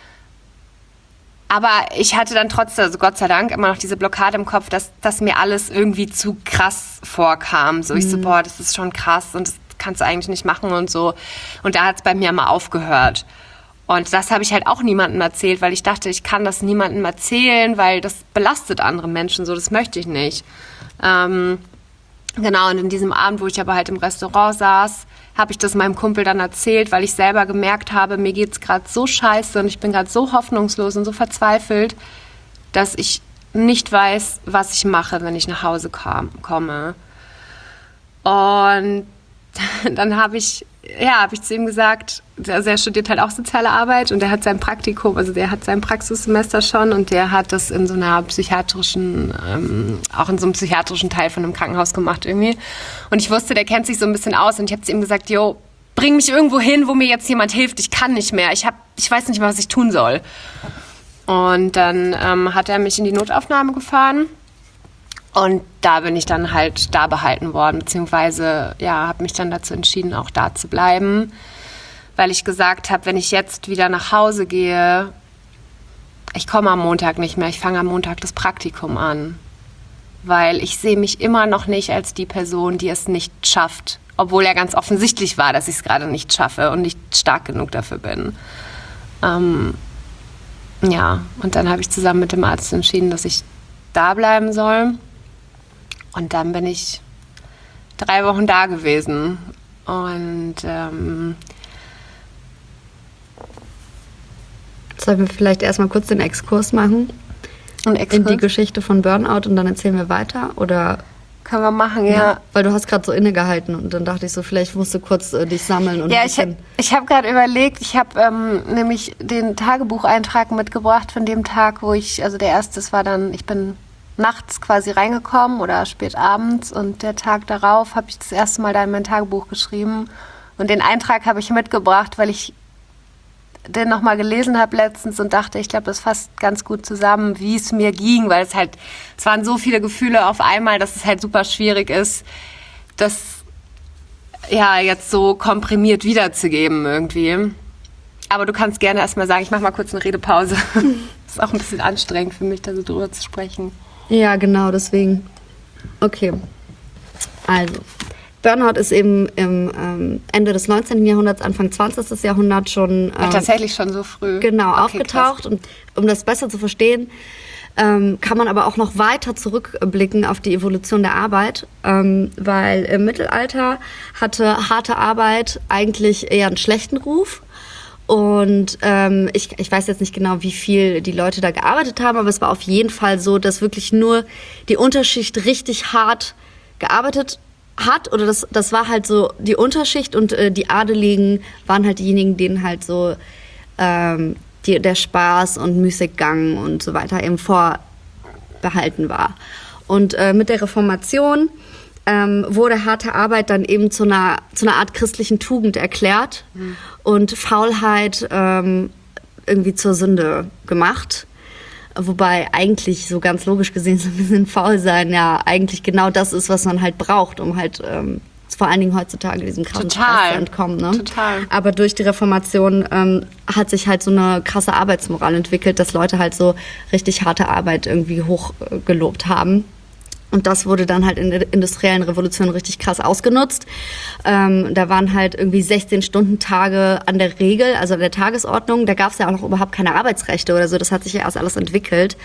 Aber ich hatte dann trotzdem, also Gott sei Dank, immer noch diese Blockade im Kopf, dass, dass mir alles irgendwie zu krass vorkam. So, mhm. ich so, boah, das ist schon krass und das kannst du eigentlich nicht machen und so. Und da hat es bei mir mal aufgehört. Und das habe ich halt auch niemandem erzählt, weil ich dachte, ich kann das niemandem erzählen, weil das belastet andere Menschen so, das möchte ich nicht. Ähm, genau, und in diesem Abend, wo ich aber halt im Restaurant saß, habe ich das meinem Kumpel dann erzählt, weil ich selber gemerkt habe, mir geht's gerade so scheiße und ich bin gerade so hoffnungslos und so verzweifelt, dass ich nicht weiß, was ich mache, wenn ich nach Hause kam, komme. Und dann habe ich, ja, habe ich zu ihm gesagt, also er studiert halt auch soziale Arbeit und der hat sein Praktikum, also der hat sein Praxissemester schon und der hat das in so einer psychiatrischen, ähm, auch in so einem psychiatrischen Teil von einem Krankenhaus gemacht irgendwie. Und ich wusste, der kennt sich so ein bisschen aus und ich habe zu ihm gesagt, jo, bring mich irgendwo hin, wo mir jetzt jemand hilft, ich kann nicht mehr, ich, hab, ich weiß nicht mehr, was ich tun soll. Und dann ähm, hat er mich in die Notaufnahme gefahren. Und da bin ich dann halt da behalten worden, beziehungsweise ja, habe mich dann dazu entschieden, auch da zu bleiben, weil ich gesagt habe, wenn ich jetzt wieder nach Hause gehe, ich komme am Montag nicht mehr, ich fange am Montag das Praktikum an, weil ich sehe mich immer noch nicht als die Person, die es nicht schafft, obwohl ja ganz offensichtlich war, dass ich es gerade nicht schaffe und nicht stark genug dafür bin. Ähm, ja, und dann habe ich zusammen mit dem Arzt entschieden, dass ich da bleiben soll. Und dann bin ich drei Wochen da gewesen. Und ähm sollen wir vielleicht erstmal kurz den Exkurs machen? Ein Exkurs? In die Geschichte von Burnout und dann erzählen wir weiter? Oder? Können wir machen, ja. ja. Weil du hast gerade so innegehalten und dann dachte ich so, vielleicht musst du kurz äh, dich sammeln. Und ja, ich, ich habe gerade überlegt, ich habe ähm, nämlich den Tagebucheintrag mitgebracht von dem Tag, wo ich, also der erste, das war dann, ich bin nachts quasi reingekommen oder spät abends und der Tag darauf habe ich das erste Mal da in mein Tagebuch geschrieben und den Eintrag habe ich mitgebracht, weil ich den nochmal gelesen habe letztens und dachte, ich glaube, das fasst ganz gut zusammen, wie es mir ging, weil es halt, es waren so viele Gefühle auf einmal, dass es halt super schwierig ist, das ja jetzt so komprimiert wiederzugeben irgendwie. Aber du kannst gerne erstmal sagen, ich mache mal kurz eine Redepause. Ist auch ein bisschen anstrengend für mich, da so drüber zu sprechen. Ja, genau, deswegen. Okay. Also, Burnout ist eben im ähm, Ende des neunzehnten. Jahrhunderts, Anfang zwanzigsten. Jahrhundert schon... Ähm, ja, tatsächlich schon so früh. Genau, okay, aufgetaucht. Krass. Und um das besser zu verstehen, ähm, kann man aber auch noch weiter zurückblicken auf die Evolution der Arbeit. Ähm, weil im Mittelalter hatte harte Arbeit eigentlich eher einen schlechten Ruf. Und ähm, ich, ich weiß jetzt nicht genau, wie viel die Leute da gearbeitet haben, aber es war auf jeden Fall so, dass wirklich nur die Unterschicht richtig hart gearbeitet hat. Oder das, das war halt so die Unterschicht und äh, die Adeligen waren halt diejenigen, denen halt so ähm, die, der Spaß und Müßiggang und so weiter eben vorbehalten war. Und äh, mit der Reformation Ähm, wurde harte Arbeit dann eben zu einer, zu einer Art christlichen Tugend erklärt mhm. und Faulheit ähm, irgendwie zur Sünde gemacht. Wobei eigentlich so ganz logisch gesehen so ein bisschen faul sein ja eigentlich genau das ist, was man halt braucht, um halt ähm, vor allen Dingen heutzutage diesem krassen Stress zu entkommen. Ne? Total. Aber durch die Reformation ähm, hat sich halt so eine krasse Arbeitsmoral entwickelt, dass Leute halt so richtig harte Arbeit irgendwie hoch äh, gelobt haben. Und das wurde dann halt in der industriellen Revolution richtig krass ausgenutzt. Ähm, da waren halt irgendwie sechzehn-Stunden-Tage an der Regel, also an der Tagesordnung. Da gab es ja auch noch überhaupt keine Arbeitsrechte oder so. Das hat sich ja erst alles entwickelt.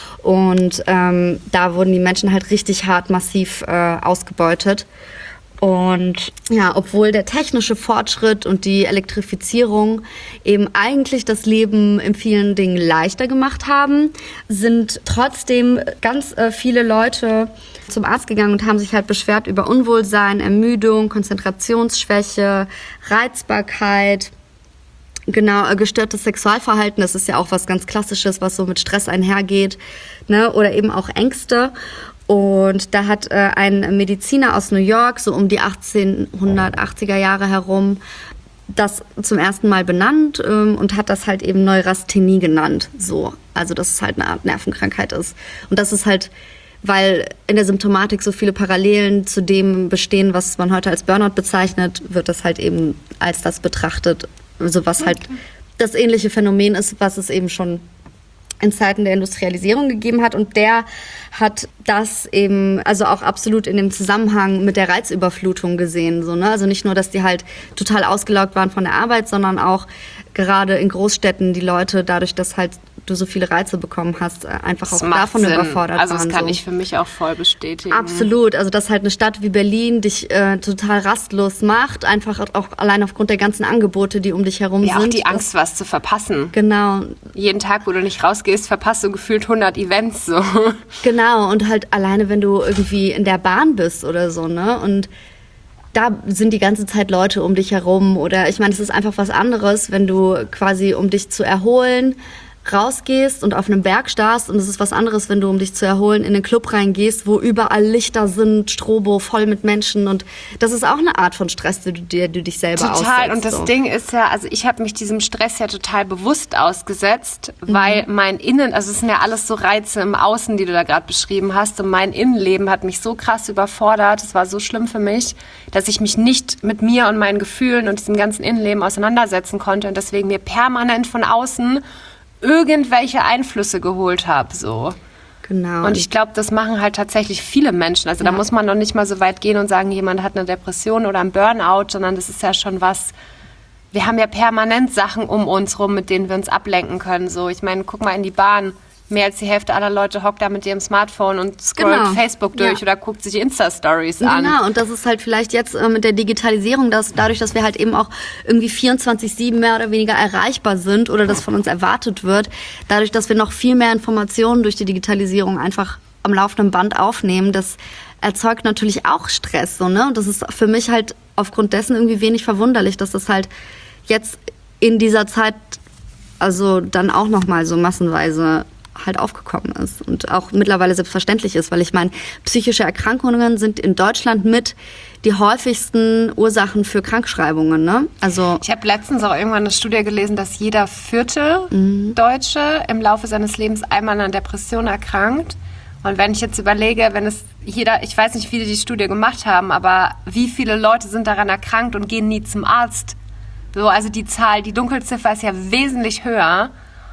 Und ähm, da wurden die Menschen halt richtig hart massiv äh, ausgebeutet. Und ja, obwohl der technische Fortschritt und die Elektrifizierung eben eigentlich das Leben in vielen Dingen leichter gemacht haben, sind trotzdem ganz äh, viele Leute zum Arzt gegangen und haben sich halt beschwert über Unwohlsein, Ermüdung, Konzentrationsschwäche, Reizbarkeit, genau, äh, gestörtes Sexualverhalten. Das ist ja auch was ganz Klassisches, was so mit Stress einhergeht, ne? Oder eben auch Ängste. Und da hat äh, ein Mediziner aus New York, so um die achtzehnhundertachtziger Jahre herum, das zum ersten Mal benannt ähm, und hat das halt eben Neurasthenie genannt. So. Also, dass es halt eine Art Nervenkrankheit ist. Und das ist halt, weil in der Symptomatik so viele Parallelen zu dem bestehen, was man heute als Burnout bezeichnet, wird das halt eben als das betrachtet. Also, was halt das ähnliche Phänomen ist, was es eben schon in Zeiten der Industrialisierung gegeben hat. Und der hat das eben, also auch absolut in dem Zusammenhang mit der Reizüberflutung gesehen. So, ne? Also nicht nur, dass die halt total ausgelaugt waren von der Arbeit, sondern auch gerade in Großstädten die Leute, dadurch, dass halt du so viele Reize bekommen hast, einfach das auch davon Sinn. überfordert also waren. Also das kann so. ich für mich auch voll bestätigen. Absolut, also dass halt eine Stadt wie Berlin dich äh, total rastlos macht, einfach auch allein aufgrund der ganzen Angebote, die um dich herum ja, sind. Ja, auch die Angst, was zu verpassen. Genau. Jeden Tag, wo du nicht rausgehst, verpasst du gefühlt hundert Events. So. Genau, und halt alleine, wenn du irgendwie in der Bahn bist oder so, ne, und da sind die ganze Zeit Leute um dich herum. Oder ich meine, es ist einfach was anderes, wenn du quasi, um dich zu erholen, rausgehst und auf einem Berg starrst, und es ist was anderes, wenn du, um dich zu erholen, in den Club reingehst, wo überall Lichter sind, Strobo, voll mit Menschen, und das ist auch eine Art von Stress, die du, der du dich selber total. aussetzt. Und das so. Ding ist ja, also ich habe mich diesem Stress ja total bewusst ausgesetzt, mhm. weil mein Innen, also es sind ja alles so Reize im Außen, die du da gerade beschrieben hast, und mein Innenleben hat mich so krass überfordert, es war so schlimm für mich, dass ich mich nicht mit mir und meinen Gefühlen und diesem ganzen Innenleben auseinandersetzen konnte und deswegen mir permanent von außen irgendwelche Einflüsse geholt habe, so. Genau. Und ich glaube, das machen halt tatsächlich viele Menschen. Also ja. da muss man noch nicht mal so weit gehen und sagen, jemand hat eine Depression oder einen Burnout, sondern das ist ja schon was, wir haben ja permanent Sachen um uns rum, mit denen wir uns ablenken können, so. Ich meine, guck mal in die Bahn. Mehr als die Hälfte aller Leute hockt da mit ihrem Smartphone und scrollt genau. Facebook durch ja. oder guckt sich Insta-Stories an. Genau, und das ist halt vielleicht jetzt äh, mit der Digitalisierung, dass dadurch, dass wir halt eben auch irgendwie vierundzwanzig sieben mehr oder weniger erreichbar sind oder das von uns erwartet wird, dadurch, dass wir noch viel mehr Informationen durch die Digitalisierung einfach am laufenden Band aufnehmen, das erzeugt natürlich auch Stress. So, ne? Und das ist für mich halt aufgrund dessen irgendwie wenig verwunderlich, dass das halt jetzt in dieser Zeit also dann auch nochmal so massenweise halt aufgekommen ist und auch mittlerweile selbstverständlich ist, weil ich meine, psychische Erkrankungen sind in Deutschland mit die häufigsten Ursachen für Krankschreibungen, ne? Also ich habe letztens auch irgendwann eine Studie gelesen, dass jeder vierte mhm. Deutsche im Laufe seines Lebens einmal an Depression erkrankt. Und wenn ich jetzt überlege, wenn es jeder, ich weiß nicht, wie die die Studie gemacht haben, aber wie viele Leute sind daran erkrankt und gehen nie zum Arzt? So, also die Zahl, die Dunkelziffer ist ja wesentlich höher.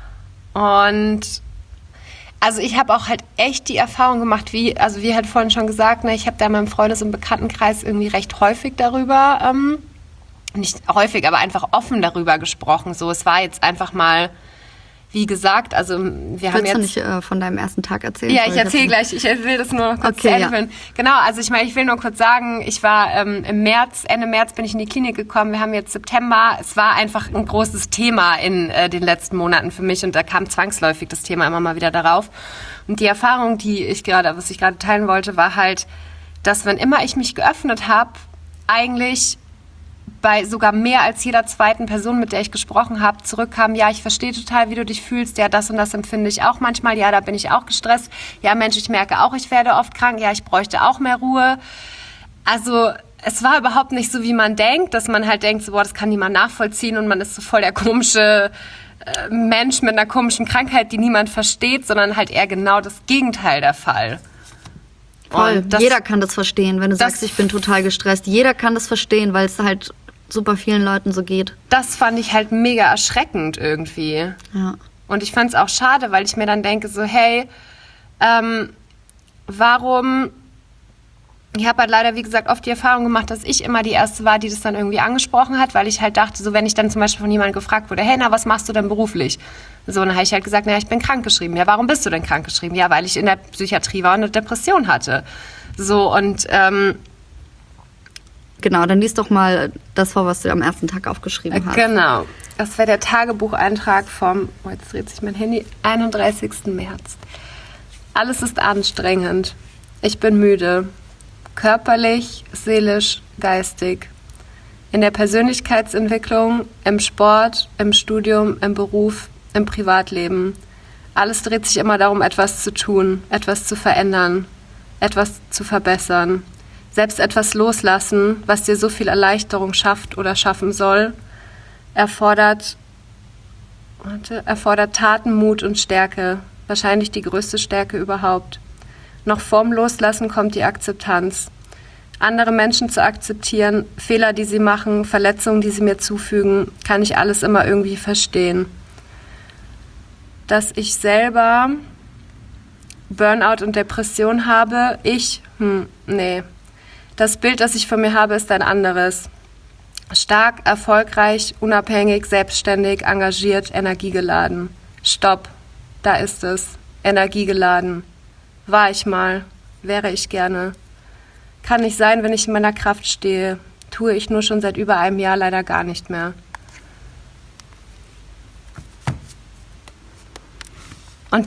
Und also ich habe auch halt echt die Erfahrung gemacht, wie, also wie halt vorhin schon gesagt, ne, ich habe da in meinem Freundes- und Bekanntenkreis irgendwie recht häufig darüber, ähm, nicht häufig, aber einfach offen darüber gesprochen. So, es war jetzt einfach mal, wie gesagt, also wir Willst haben jetzt... du nicht äh, von deinem ersten Tag erzählen? Ja, ich erzähle gleich, ich will das nur kurz okay, zu Ende führen. Ja. Genau, also ich meine, ich will nur kurz sagen, ich war ähm, im März, Ende März bin ich in die Klinik gekommen, wir haben jetzt September, es war einfach ein großes Thema in äh, den letzten Monaten für mich und da kam zwangsläufig das Thema immer mal wieder darauf. Und die Erfahrung, die ich gerade, was ich gerade teilen wollte, war halt, dass wenn immer ich mich geöffnet habe, eigentlich bei sogar mehr als jeder zweiten Person, mit der ich gesprochen habe, zurückkam, ja, ich verstehe total, wie du dich fühlst, ja, das und das empfinde ich auch manchmal, ja, da bin ich auch gestresst, ja, Mensch, ich merke auch, ich werde oft krank, ja, ich bräuchte auch mehr Ruhe. Also es war überhaupt nicht so, wie man denkt, dass man halt denkt, so, boah, das kann niemand nachvollziehen und man ist so voll der komische äh, Mensch mit einer komischen Krankheit, die niemand versteht, sondern halt eher genau das Gegenteil der Fall. Voll, das, jeder kann das verstehen, wenn du sagst, ich bin total gestresst. Jeder kann das verstehen, weil es halt super vielen Leuten so geht. Das fand ich halt mega erschreckend irgendwie. Ja. Und ich fand es auch schade, weil ich mir dann denke so, hey, ähm, warum... Ich habe halt leider, wie gesagt, oft die Erfahrung gemacht, dass ich immer die Erste war, die das dann irgendwie angesprochen hat, weil ich halt dachte, so wenn ich dann zum Beispiel von jemandem gefragt wurde, hey, na, was machst du denn beruflich? So, dann habe ich halt gesagt, na, ich bin krankgeschrieben. Ja, warum bist du denn krankgeschrieben? Ja, weil ich in der Psychiatrie war und eine Depression hatte. So, und ähm, genau, dann lies doch mal das vor, was du am ersten Tag aufgeschrieben hast. Genau, das wäre der Tagebucheintrag vom, oh, jetzt dreht sich mein Handy, einunddreißigsten März. Alles ist anstrengend. Ich bin müde. Körperlich, seelisch, geistig. In der Persönlichkeitsentwicklung, im Sport, im Studium, im Beruf, im Privatleben. Alles dreht sich immer darum, etwas zu tun, etwas zu verändern, etwas zu verbessern. Selbst etwas loslassen, was dir so viel Erleichterung schafft oder schaffen soll, erfordert, warte, erfordert Taten, Mut und Stärke. Wahrscheinlich die größte Stärke überhaupt. Noch vorm Loslassen kommt die Akzeptanz. Andere Menschen zu akzeptieren, Fehler, die sie machen, Verletzungen, die sie mir zufügen, kann ich alles immer irgendwie verstehen. Dass ich selber Burnout und Depression habe, ich, hm, nee. Das Bild, das ich von mir habe, ist ein anderes. Stark, erfolgreich, unabhängig, selbstständig, engagiert, energiegeladen. Stopp, da ist es. Energiegeladen. War ich mal, wäre ich gerne. Kann nicht sein, wenn ich in meiner Kraft stehe. Tue ich nur schon seit über einem Jahr leider gar nicht mehr. Und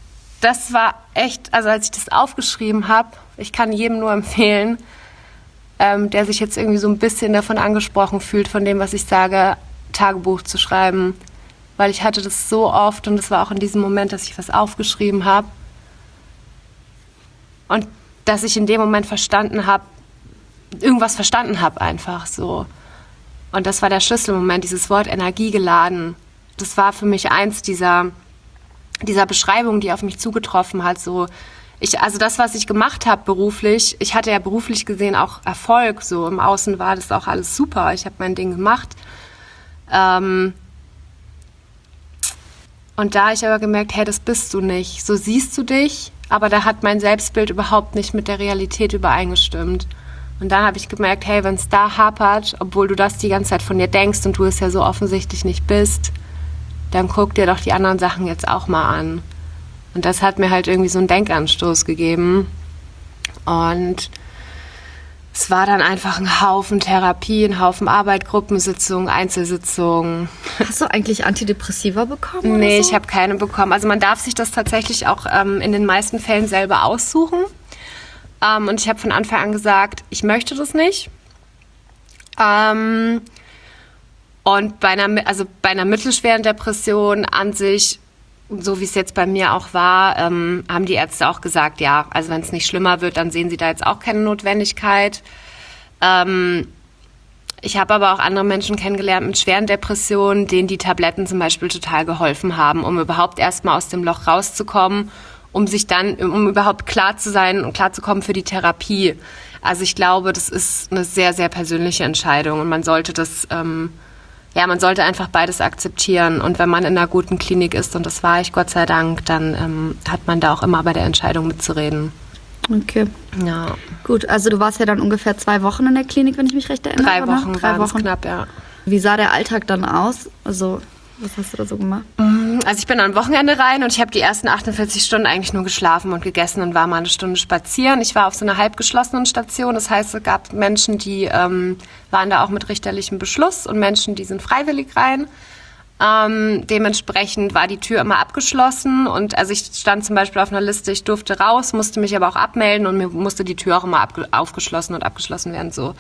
das war echt, also als ich das aufgeschrieben habe, ich kann jedem nur empfehlen, ähm, der sich jetzt irgendwie so ein bisschen davon angesprochen fühlt, von dem, was ich sage, Tagebuch zu schreiben. Weil ich hatte das so oft und es war auch in diesem Moment, dass ich was aufgeschrieben habe. Und dass ich in dem Moment verstanden habe, irgendwas verstanden habe einfach so. Und das war der Schlüsselmoment, dieses Wort energiegeladen. Das war für mich eins dieser, dieser Beschreibungen, die auf mich zugetroffen hat. So, ich, also das, was ich gemacht habe beruflich, ich hatte ja beruflich gesehen auch Erfolg. So im Außen war das auch alles super. Ich habe mein Ding gemacht. Ähm, und da habe ich aber gemerkt, hey, das bist du nicht. So siehst du dich, aber da hat mein Selbstbild überhaupt nicht mit der Realität übereingestimmt. Und dann habe ich gemerkt, hey, wenn es da hapert, obwohl du das die ganze Zeit von dir denkst und du es ja so offensichtlich nicht bist, dann guck dir doch die anderen Sachen jetzt auch mal an. Und das hat mir halt irgendwie so einen Denkanstoß gegeben. Und es war dann einfach ein Haufen Therapie, ein Haufen Arbeit, Gruppensitzungen, Einzelsitzungen. Hast du eigentlich Antidepressiva bekommen? Nee, oder so? ich habe keine bekommen. Also man darf sich das tatsächlich auch ähm, in den meisten Fällen selber aussuchen. Ähm, und ich habe von Anfang an gesagt, ich möchte das nicht. Ähm, und bei einer, also bei einer mittelschweren Depression an sich, so wie es jetzt bei mir auch war, ähm, haben die Ärzte auch gesagt, ja, also wenn es nicht schlimmer wird, dann sehen sie da jetzt auch keine Notwendigkeit. Ähm, ich habe aber auch andere Menschen kennengelernt mit schweren Depressionen, denen die Tabletten zum Beispiel total geholfen haben, um überhaupt erstmal aus dem Loch rauszukommen, um sich dann, um überhaupt klar zu sein und klar zu kommen für die Therapie. Also ich glaube, das ist eine sehr, sehr persönliche Entscheidung und man sollte das, ähm, ja, man sollte einfach beides akzeptieren. Und wenn man in einer guten Klinik ist, und das war ich Gott sei Dank, dann ähm, hat man da auch immer bei der Entscheidung mitzureden. Okay. Ja. Gut, also du warst ja dann ungefähr zwei Wochen in der Klinik, wenn ich mich recht erinnere. Drei oder? Wochen Drei waren es Wochen. knapp, ja. Wie sah der Alltag dann aus? Also, was hast du da so gemacht? Also ich bin am Wochenende rein und ich habe die ersten achtundvierzig Stunden eigentlich nur geschlafen und gegessen und war mal eine Stunde spazieren. Ich war auf so einer halbgeschlossenen Station, das heißt, es gab Menschen, die ähm, waren da auch mit richterlichem Beschluss und Menschen, die sind freiwillig rein. Ähm, dementsprechend war die Tür immer abgeschlossen und also ich stand zum Beispiel auf einer Liste, ich durfte raus, musste mich aber auch abmelden und mir musste die Tür auch immer abge- aufgeschlossen und abgeschlossen werden, so.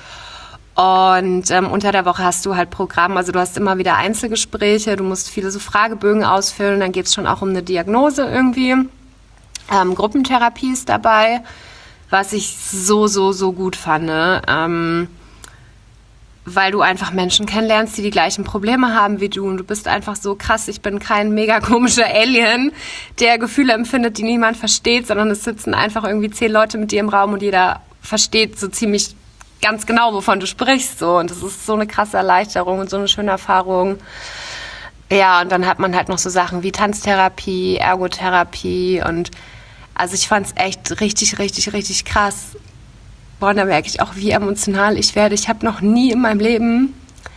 Und ähm, unter der Woche hast du halt Programm, also du hast immer wieder Einzelgespräche, du musst viele so Fragebögen ausfüllen, dann geht es schon auch um eine Diagnose irgendwie. Ähm, Gruppentherapie ist dabei, was ich so, so, so gut fand, ne? ähm, weil du einfach Menschen kennenlernst, die die gleichen Probleme haben wie du und du bist einfach so krass, ich bin kein mega komischer Alien, der Gefühle empfindet, die niemand versteht, sondern es sitzen einfach irgendwie zehn Leute mit dir im Raum und jeder versteht so ziemlich ganz genau, wovon du sprichst, so. Und das ist so eine krasse Erleichterung und so eine schöne Erfahrung. Ja, und dann hat man halt noch so Sachen wie Tanztherapie, Ergotherapie und also ich fand's echt richtig, richtig, richtig krass. Boah, da merke ich auch, wie emotional ich werde. Ich habe noch nie in meinem Leben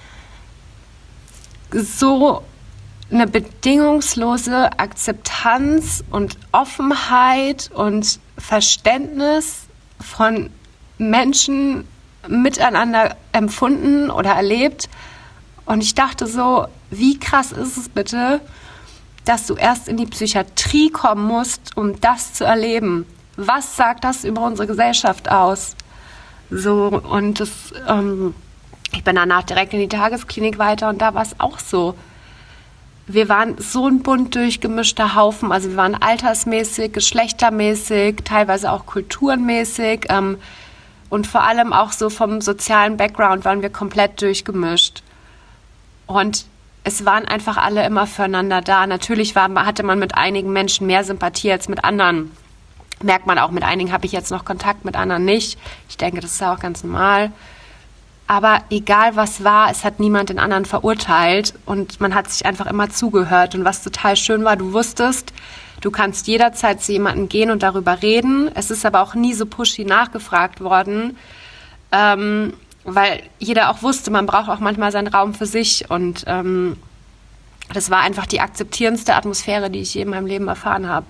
so eine bedingungslose Akzeptanz und Offenheit und Verständnis von Menschen miteinander empfunden oder erlebt. Und ich dachte so, wie krass ist es bitte, dass du erst in die Psychiatrie kommen musst, um das zu erleben. Was sagt das über unsere Gesellschaft aus? So, und das, ähm, ich bin danach direkt in die Tagesklinik weiter und da war es auch so. Wir waren so ein bunt durchgemischter Haufen, also wir waren altersmäßig, geschlechtermäßig, teilweise auch kulturenmäßig, ähm, und vor allem auch so vom sozialen Background waren wir komplett durchgemischt. Und es waren einfach alle immer füreinander da. Natürlich war, hatte man mit einigen Menschen mehr Sympathie als mit anderen. Merkt man auch, mit einigen habe ich jetzt noch Kontakt, mit anderen nicht. Ich denke, das ist ja auch ganz normal. Aber egal was war, es hat niemand den anderen verurteilt und man hat sich einfach immer zugehört. Und was total schön war, du wusstest, du kannst jederzeit zu jemandem gehen und darüber reden. Es ist aber auch nie so pushy nachgefragt worden, ähm, weil jeder auch wusste, man braucht auch manchmal seinen Raum für sich. Und ähm, das war einfach die akzeptierendste Atmosphäre, die ich je in meinem Leben erfahren habe.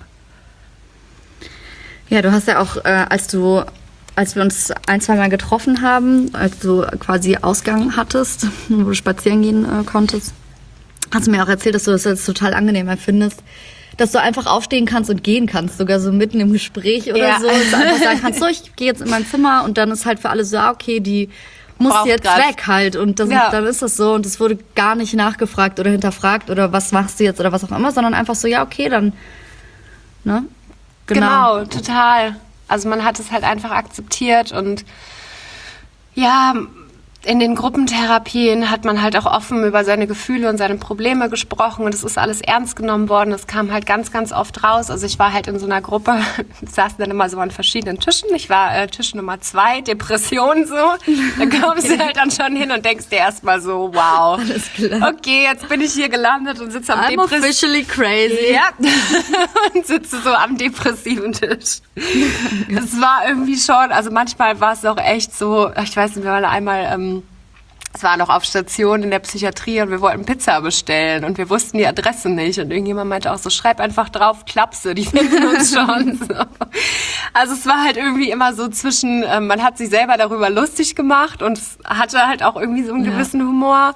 Ja, du hast ja auch, äh, als du, als wir uns ein, zwei Mal getroffen haben, als du quasi Ausgang hattest, wo du spazieren gehen äh, konntest, hast du mir auch erzählt, dass du das jetzt total angenehm empfindest, dass du einfach aufstehen kannst und gehen kannst, sogar so mitten im Gespräch oder Ja. so. Und so einfach sagen kannst, so, ich gehe jetzt in mein Zimmer und dann ist halt für alle so, ah, okay, die muss Braucht jetzt grad- weg halt. Und das, Ja. dann ist das so. Und es wurde gar nicht nachgefragt oder hinterfragt oder was machst du jetzt oder was auch immer, sondern einfach so, ja, okay, dann, ne? Genau, total. Also man hat es halt einfach akzeptiert und ja, in den Gruppentherapien hat man halt auch offen über seine Gefühle und seine Probleme gesprochen und es ist alles ernst genommen worden. Das kam halt ganz, ganz oft raus. Also ich war halt in so einer Gruppe, saßen dann immer so an verschiedenen Tischen. Ich war äh, Tisch Nummer zwei, Depression so. Da kommst du halt dann schon hin und denkst dir erstmal so, wow, Alles klar. okay, jetzt bin ich hier gelandet und sitze am I'm Depression. officially crazy. Ja, und sitze so am depressiven Tisch. Das war irgendwie schon, also manchmal war es auch echt so, ich weiß nicht, wir waren einmal, ähm, es war noch auf Station in der Psychiatrie und wir wollten Pizza bestellen und wir wussten die Adresse nicht und irgendjemand meinte auch so, schreib einfach drauf, Klapse, die finden uns schon. So. Also es war halt irgendwie immer so zwischen, ähm, man hat sich selber darüber lustig gemacht und es hatte halt auch irgendwie so einen Ja. gewissen Humor.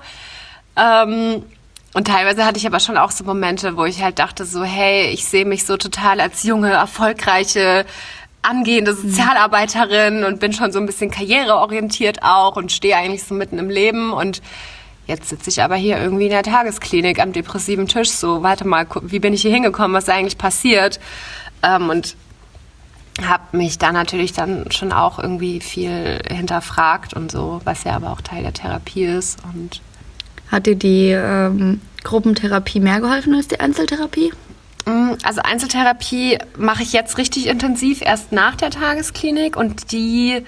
Ähm, Und teilweise hatte ich aber schon auch so Momente, wo ich halt dachte so, hey, ich sehe mich so total als junge, erfolgreiche, angehende Sozialarbeiterin und bin schon so ein bisschen karriereorientiert auch und stehe eigentlich so mitten im Leben. Und jetzt sitze ich aber hier irgendwie in der Tagesklinik am depressiven Tisch. So, warte mal, gu- wie bin ich hier hingekommen? Was ist eigentlich passiert? Ähm, und habe mich da natürlich dann schon auch irgendwie viel hinterfragt und so, was ja aber auch Teil der Therapie ist. Und Hat dir die ähm, Gruppentherapie mehr geholfen als die Einzeltherapie? also Einzeltherapie mache ich jetzt richtig intensiv, erst nach der Tagesklinik und die,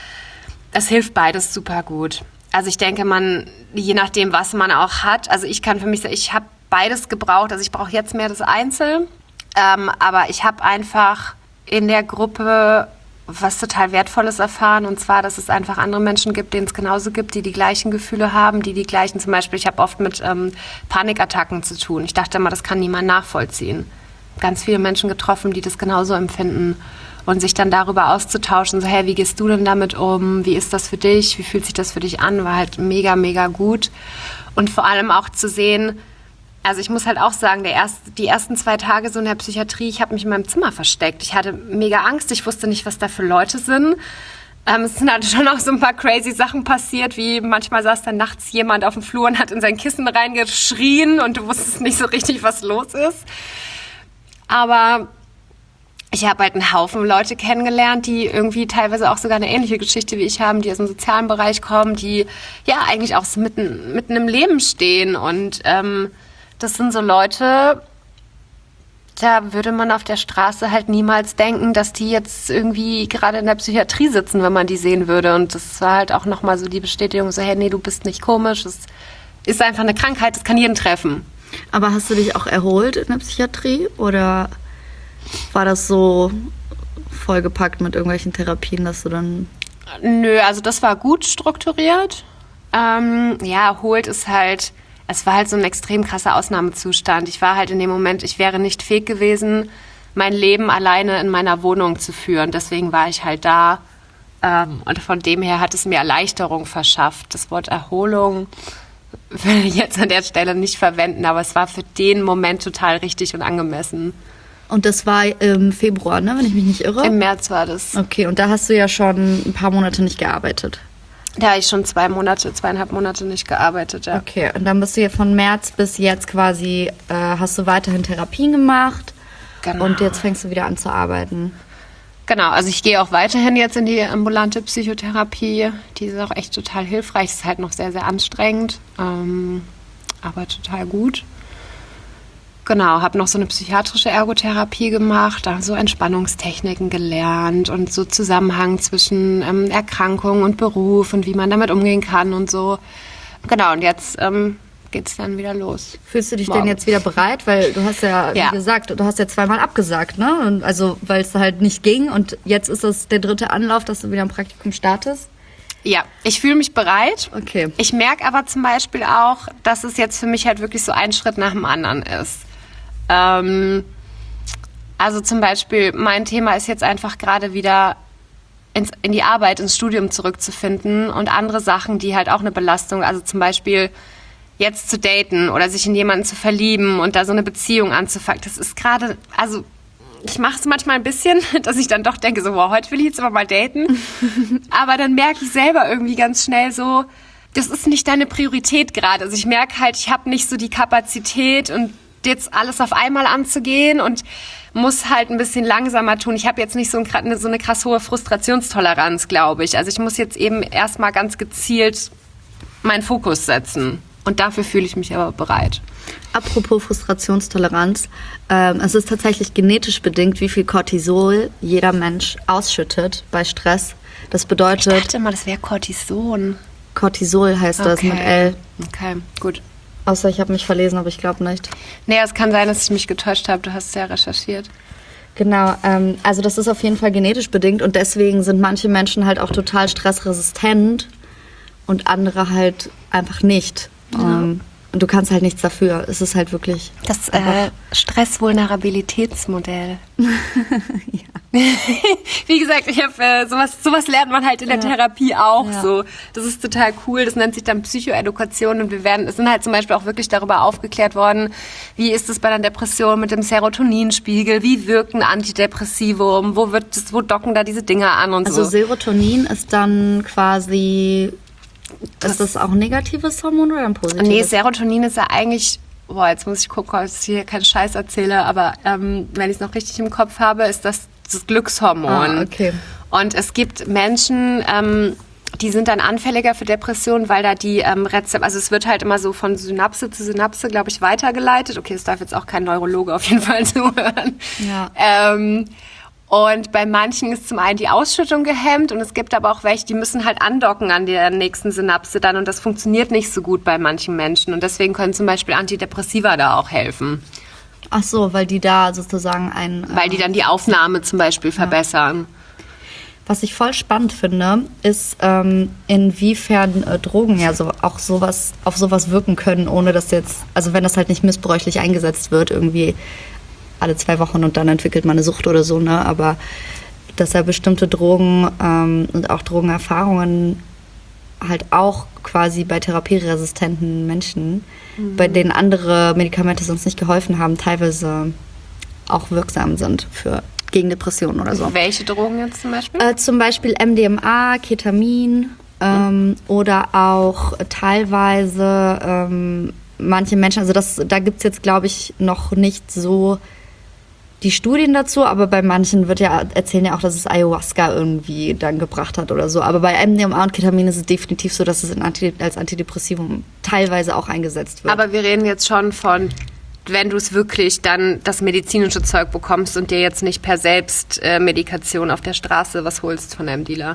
das hilft beides super gut. Also ich denke, man, je nachdem, was man auch hat, also ich kann für mich sagen, ich habe beides gebraucht, also ich brauche jetzt mehr das Einzel, ähm, aber ich habe einfach in der Gruppe was total Wertvolles erfahren und zwar, dass es einfach andere Menschen gibt, denen es genauso gibt, die die gleichen Gefühle haben, die die gleichen, zum Beispiel, ich habe oft mit ähm, Panikattacken zu tun. Ich dachte immer, das kann niemand nachvollziehen. Ganz viele Menschen getroffen, die das genauso empfinden und sich dann darüber auszutauschen, so, hey, wie gehst du denn damit um? Wie ist das für dich? Wie fühlt sich das für dich an? War halt mega, mega gut. Und vor allem auch zu sehen, also ich muss halt auch sagen, der erste, die ersten zwei Tage so in der Psychiatrie, ich habe mich in meinem Zimmer versteckt. Ich hatte mega Angst, ich wusste nicht, was da für Leute sind. Ähm, es sind halt schon auch so ein paar crazy Sachen passiert, wie manchmal saß dann nachts jemand auf dem Flur und hat in sein Kissen reingeschrien und du wusstest nicht so richtig, was los ist. Aber ich habe halt einen Haufen Leute kennengelernt, die irgendwie teilweise auch sogar eine ähnliche Geschichte wie ich haben, die aus dem sozialen Bereich kommen, die ja eigentlich auch so mitten, mitten im Leben stehen und ähm, das sind so Leute, da würde man auf der Straße halt niemals denken, dass die jetzt irgendwie gerade in der Psychiatrie sitzen, wenn man die sehen würde. Und das war halt auch nochmal so die Bestätigung, so, hey, nee, du bist nicht komisch, es ist einfach eine Krankheit, das kann jeden treffen. Aber hast du dich auch erholt in der Psychiatrie oder war das so vollgepackt mit irgendwelchen Therapien, dass du dann... Nö, also das war gut strukturiert. Ähm, ja, erholt ist halt... Es war halt so ein extrem krasser Ausnahmezustand. Ich war halt in dem Moment, ich wäre nicht fähig gewesen, mein Leben alleine in meiner Wohnung zu führen. Deswegen war ich halt da. Ähm, und von dem her hat es mir Erleichterung verschafft. Das Wort Erholung will ich jetzt an der Stelle nicht verwenden, aber es war für den Moment total richtig und angemessen. Und das war im Februar, ne, wenn ich mich nicht irre? Im März war das. Okay, und da hast du ja schon ein paar Monate nicht gearbeitet. Da habe ich schon zwei Monate, zweieinhalb Monate nicht gearbeitet, ja. Okay, und dann bist du ja von März bis jetzt quasi, äh, hast du weiterhin Therapien gemacht Genau. und jetzt fängst du wieder an zu arbeiten. Genau, also ich gehe auch weiterhin jetzt in die ambulante Psychotherapie. Die ist auch echt total hilfreich. Ist halt noch sehr, sehr anstrengend, ähm, aber total gut. Genau, habe noch so eine psychiatrische Ergotherapie gemacht, da so Entspannungstechniken gelernt und so Zusammenhang zwischen ähm, Erkrankung und Beruf und wie man damit umgehen kann und so. Genau, und jetzt ähm, geht's dann wieder los. Fühlst du dich Morgen. denn jetzt wieder bereit? Weil du hast ja, Ja. wie gesagt, du hast ja zweimal abgesagt, ne? Und also, weil es halt nicht ging und jetzt ist das der dritte Anlauf, dass du wieder ein Praktikum startest. Ja, ich fühle mich bereit. Okay. Ich merke aber zum Beispiel auch, dass es jetzt für mich halt wirklich so ein Schritt nach dem anderen ist. Ähm, also zum Beispiel, mein Thema ist jetzt einfach gerade wieder ins, in die Arbeit, ins Studium zurückzufinden und andere Sachen, die halt auch eine Belastung, also zum Beispiel, jetzt zu daten oder sich in jemanden zu verlieben und da so eine Beziehung anzufangen, das ist gerade, also ich mache es manchmal ein bisschen, dass ich dann doch denke, so, wow, heute will ich jetzt aber mal daten. Aber dann merke ich selber irgendwie ganz schnell so, das ist nicht deine Priorität gerade. Also ich merke halt, ich habe nicht so die Kapazität und jetzt alles auf einmal anzugehen und muss halt ein bisschen langsamer tun. Ich habe jetzt nicht so, ein, so eine krass hohe Frustrationstoleranz, glaube ich. Also ich muss jetzt eben erstmal ganz gezielt meinen Fokus setzen. Und dafür fühle ich mich aber bereit. Apropos Frustrationstoleranz, ähm, es ist tatsächlich genetisch bedingt, wie viel Cortisol jeder Mensch ausschüttet bei Stress. Das bedeutet... Ich dachte immer, das wäre Cortison. Cortisol heißt das Okay. mit L. Okay, gut. Außer ich habe mich verlesen, aber ich glaube nicht. Nee, es kann sein, dass ich mich getäuscht habe. Du hast es ja recherchiert. Genau, ähm, also das ist auf jeden Fall genetisch bedingt und deswegen sind manche Menschen halt auch total stressresistent und andere halt einfach nicht. Ja. Ähm, und du kannst halt nichts dafür. Es ist halt wirklich... Das äh, Stressvulnerabilitätsmodell. Ja. Wie gesagt, ich habe äh, sowas, sowas lernt man halt in der ja. Therapie auch ja. so. Das ist total cool. Das nennt sich dann Psychoedukation und wir werden, es sind halt zum Beispiel auch wirklich darüber aufgeklärt worden, wie ist es bei einer Depression mit dem Serotoninspiegel, wie wirkt ein Antidepressivum, wo wird das, wo docken da diese Dinger an und also so. Also Serotonin ist dann quasi... Das ist das auch ein negatives Hormon oder ein positives? Nee, Serotonin ist ja eigentlich, boah, jetzt muss ich gucken, ob ich hier keinen Scheiß erzähle, aber ähm, wenn ich es noch richtig im Kopf habe, ist das das Glückshormon. Ah, okay. Und es gibt Menschen, ähm, die sind dann anfälliger für Depressionen, weil da die ähm, Rezeptoren, also es wird halt immer so von Synapse zu Synapse, glaube ich, weitergeleitet. Okay, es darf jetzt auch kein Neurologe auf jeden Fall zuhören. Ja. Ähm, Und bei manchen ist zum einen die Ausschüttung gehemmt und es gibt aber auch welche, die müssen halt andocken an der nächsten Synapse dann und das funktioniert nicht so gut bei manchen Menschen und deswegen können zum Beispiel Antidepressiva da auch helfen. Ach so, weil die da sozusagen ein... Weil die dann die Aufnahme zum Beispiel verbessern. Was ich voll spannend finde, ist, ähm, inwiefern äh, Drogen ja so, auch sowas, auf sowas wirken können, ohne dass jetzt, also wenn das halt nicht missbräuchlich eingesetzt wird, irgendwie alle zwei Wochen und dann entwickelt man eine Sucht oder so, ne? Aber dass ja bestimmte Drogen ähm, und auch Drogenerfahrungen halt auch quasi bei therapieresistenten Menschen, mhm. bei denen andere Medikamente sonst nicht geholfen haben, teilweise auch wirksam sind für gegen Depressionen oder so. Welche Drogen jetzt zum Beispiel? Äh, zum Beispiel M D M A, Ketamin ähm, mhm. oder auch teilweise ähm, manche Menschen, also das, da gibt es jetzt, glaube ich, noch nicht so die Studien dazu, aber bei manchen wird ja, erzählen ja auch, dass es Ayahuasca irgendwie dann gebracht hat oder so. Aber bei M D M A und Ketamin ist es definitiv so, dass es in Anti- als Antidepressivum teilweise auch eingesetzt wird. Aber wir reden jetzt schon von, wenn du es wirklich dann das medizinische Zeug bekommst und dir jetzt nicht per Selbstmedikation auf der Straße was holst von einem Dealer.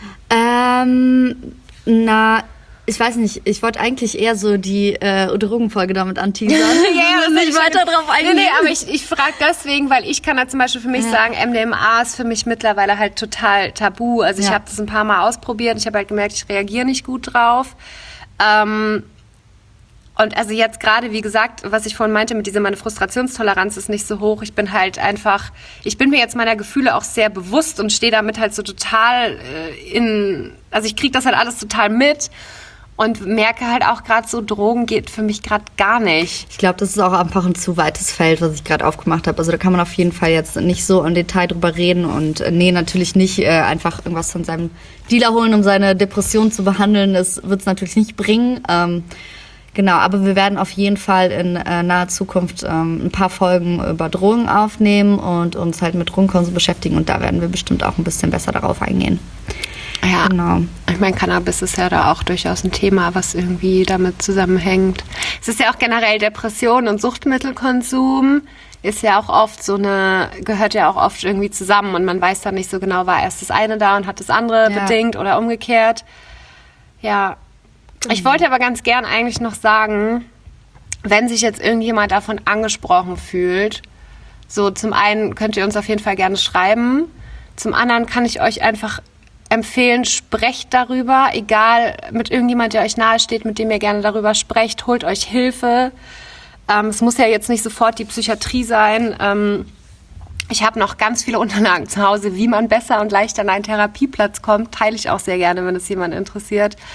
Ähm, na... Ich weiß nicht, ich wollte eigentlich eher so die äh, Drogenfolge damit anteasern. Ja, und nicht weiter drauf eingehen. Nee, nee, aber ich, ich frage deswegen, weil ich kann da zum Beispiel für mich ja. sagen, M D M A ist für mich mittlerweile halt total tabu. Also ich ja. habe das ein paar Mal ausprobiert. Ich habe halt gemerkt, ich reagiere nicht gut drauf. Ähm, und also jetzt gerade, wie gesagt, was ich vorhin meinte mit dieser, meine Frustrationstoleranz ist nicht so hoch. Ich bin halt einfach, ich bin mir jetzt meiner Gefühle auch sehr bewusst und stehe damit halt so total äh, in, also ich kriege das halt alles total mit. Und merke halt auch gerade so, Drogen geht für mich gerade gar nicht. Ich glaube, das ist auch einfach ein zu weites Feld, was ich gerade aufgemacht habe. Also da kann man auf jeden Fall jetzt nicht so im Detail drüber reden. Und äh, nee, natürlich nicht äh, einfach irgendwas von seinem Dealer holen, um seine Depression zu behandeln. Das wird es natürlich nicht bringen. Ähm, genau, aber wir werden auf jeden Fall in äh, naher Zukunft ähm, ein paar Folgen über Drogen aufnehmen und uns halt mit Drogenkonsum beschäftigen. Und da werden wir bestimmt auch ein bisschen besser darauf eingehen. Ja, genau. Ich meine, Cannabis ist ja da auch durchaus ein Thema, was irgendwie damit zusammenhängt. Es ist ja auch generell Depression und Suchtmittelkonsum ist ja auch oft so eine, gehört ja auch oft irgendwie zusammen und man weiß dann nicht so genau, war erst das eine da und hat das andere ja. bedingt oder umgekehrt. Ja, ich wollte aber ganz gern eigentlich noch sagen, wenn sich jetzt irgendjemand davon angesprochen fühlt, so zum einen könnt ihr uns auf jeden Fall gerne schreiben, zum anderen kann ich euch einfach empfehlen, sprecht darüber, egal mit irgendjemand, der euch nahe steht, mit dem ihr gerne darüber sprecht, holt euch Hilfe. Ähm, es muss ja jetzt nicht sofort die Psychiatrie sein. Ähm, ich habe noch ganz viele Unterlagen zu Hause, wie man besser und leichter an einen Therapieplatz kommt, teile ich auch sehr gerne, wenn es jemand interessiert.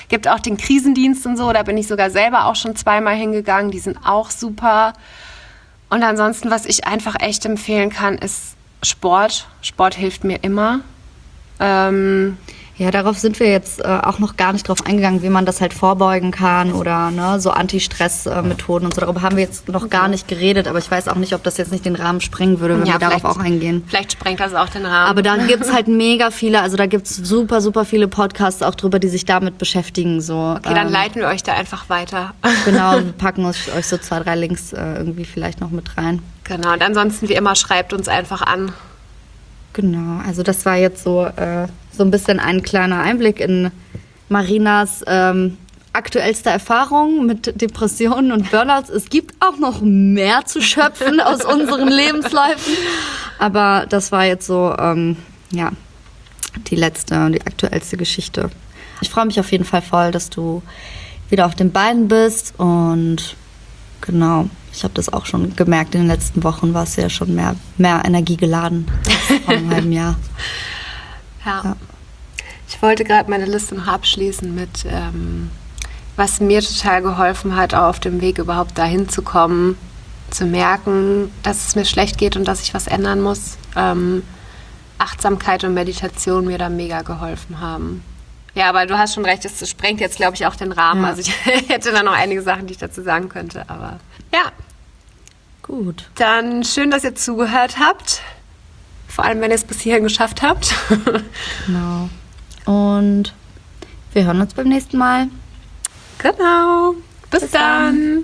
Gibt auch den Krisendienst und so, da bin ich sogar selber auch schon zweimal hingegangen, die sind auch super. Und ansonsten, was ich einfach echt empfehlen kann, ist Sport. Sport hilft mir immer. Ähm, Ja, darauf sind wir jetzt äh, auch noch gar nicht drauf eingegangen, wie man das halt vorbeugen kann oder ne, so Anti-Stress-Methoden und so. Darüber haben wir jetzt noch gar nicht geredet, aber ich weiß auch nicht, ob das jetzt nicht den Rahmen sprengen würde, wenn ja, wir darauf auch eingehen. Vielleicht sprengt das auch den Rahmen. Aber da gibt's halt mega viele, also da gibt's super, super viele Podcasts auch drüber, die sich damit beschäftigen. So. Okay, dann ähm, leiten wir euch da einfach weiter. Genau, wir packen euch, euch so zwei, drei Links äh, irgendwie vielleicht noch mit rein. Genau, und ansonsten wie immer, schreibt uns einfach an. Genau, also das war jetzt so, äh, so ein bisschen ein kleiner Einblick in Marinas ähm, aktuellste Erfahrung mit Depressionen und Burnouts. Es gibt auch noch mehr zu schöpfen aus unseren Lebensläufen, aber das war jetzt so, ähm, ja, die letzte, die aktuellste Geschichte. Ich freue mich auf jeden Fall voll, dass du wieder auf den Beinen bist und genau. Ich habe das auch schon gemerkt, in den letzten Wochen war es ja schon mehr, mehr Energie geladen als vor einem halben Jahr. Ja. Ja. Ich wollte gerade meine Liste noch abschließen mit, ähm, was mir total geholfen hat, auch auf dem Weg überhaupt dahin zu kommen, zu merken, dass es mir schlecht geht und dass ich was ändern muss. Ähm, Achtsamkeit und Meditation mir da mega geholfen haben. Ja, aber du hast schon recht, es sprengt jetzt, glaube ich, auch den Rahmen. Ja. Also ich hätte da noch einige Sachen, die ich dazu sagen könnte, aber ja. Gut. Dann schön, dass ihr zugehört habt. Vor allem, wenn ihr es bis hierhin geschafft habt. Genau. Und wir hören uns beim nächsten Mal. Genau. Bis, Bis dann. dann.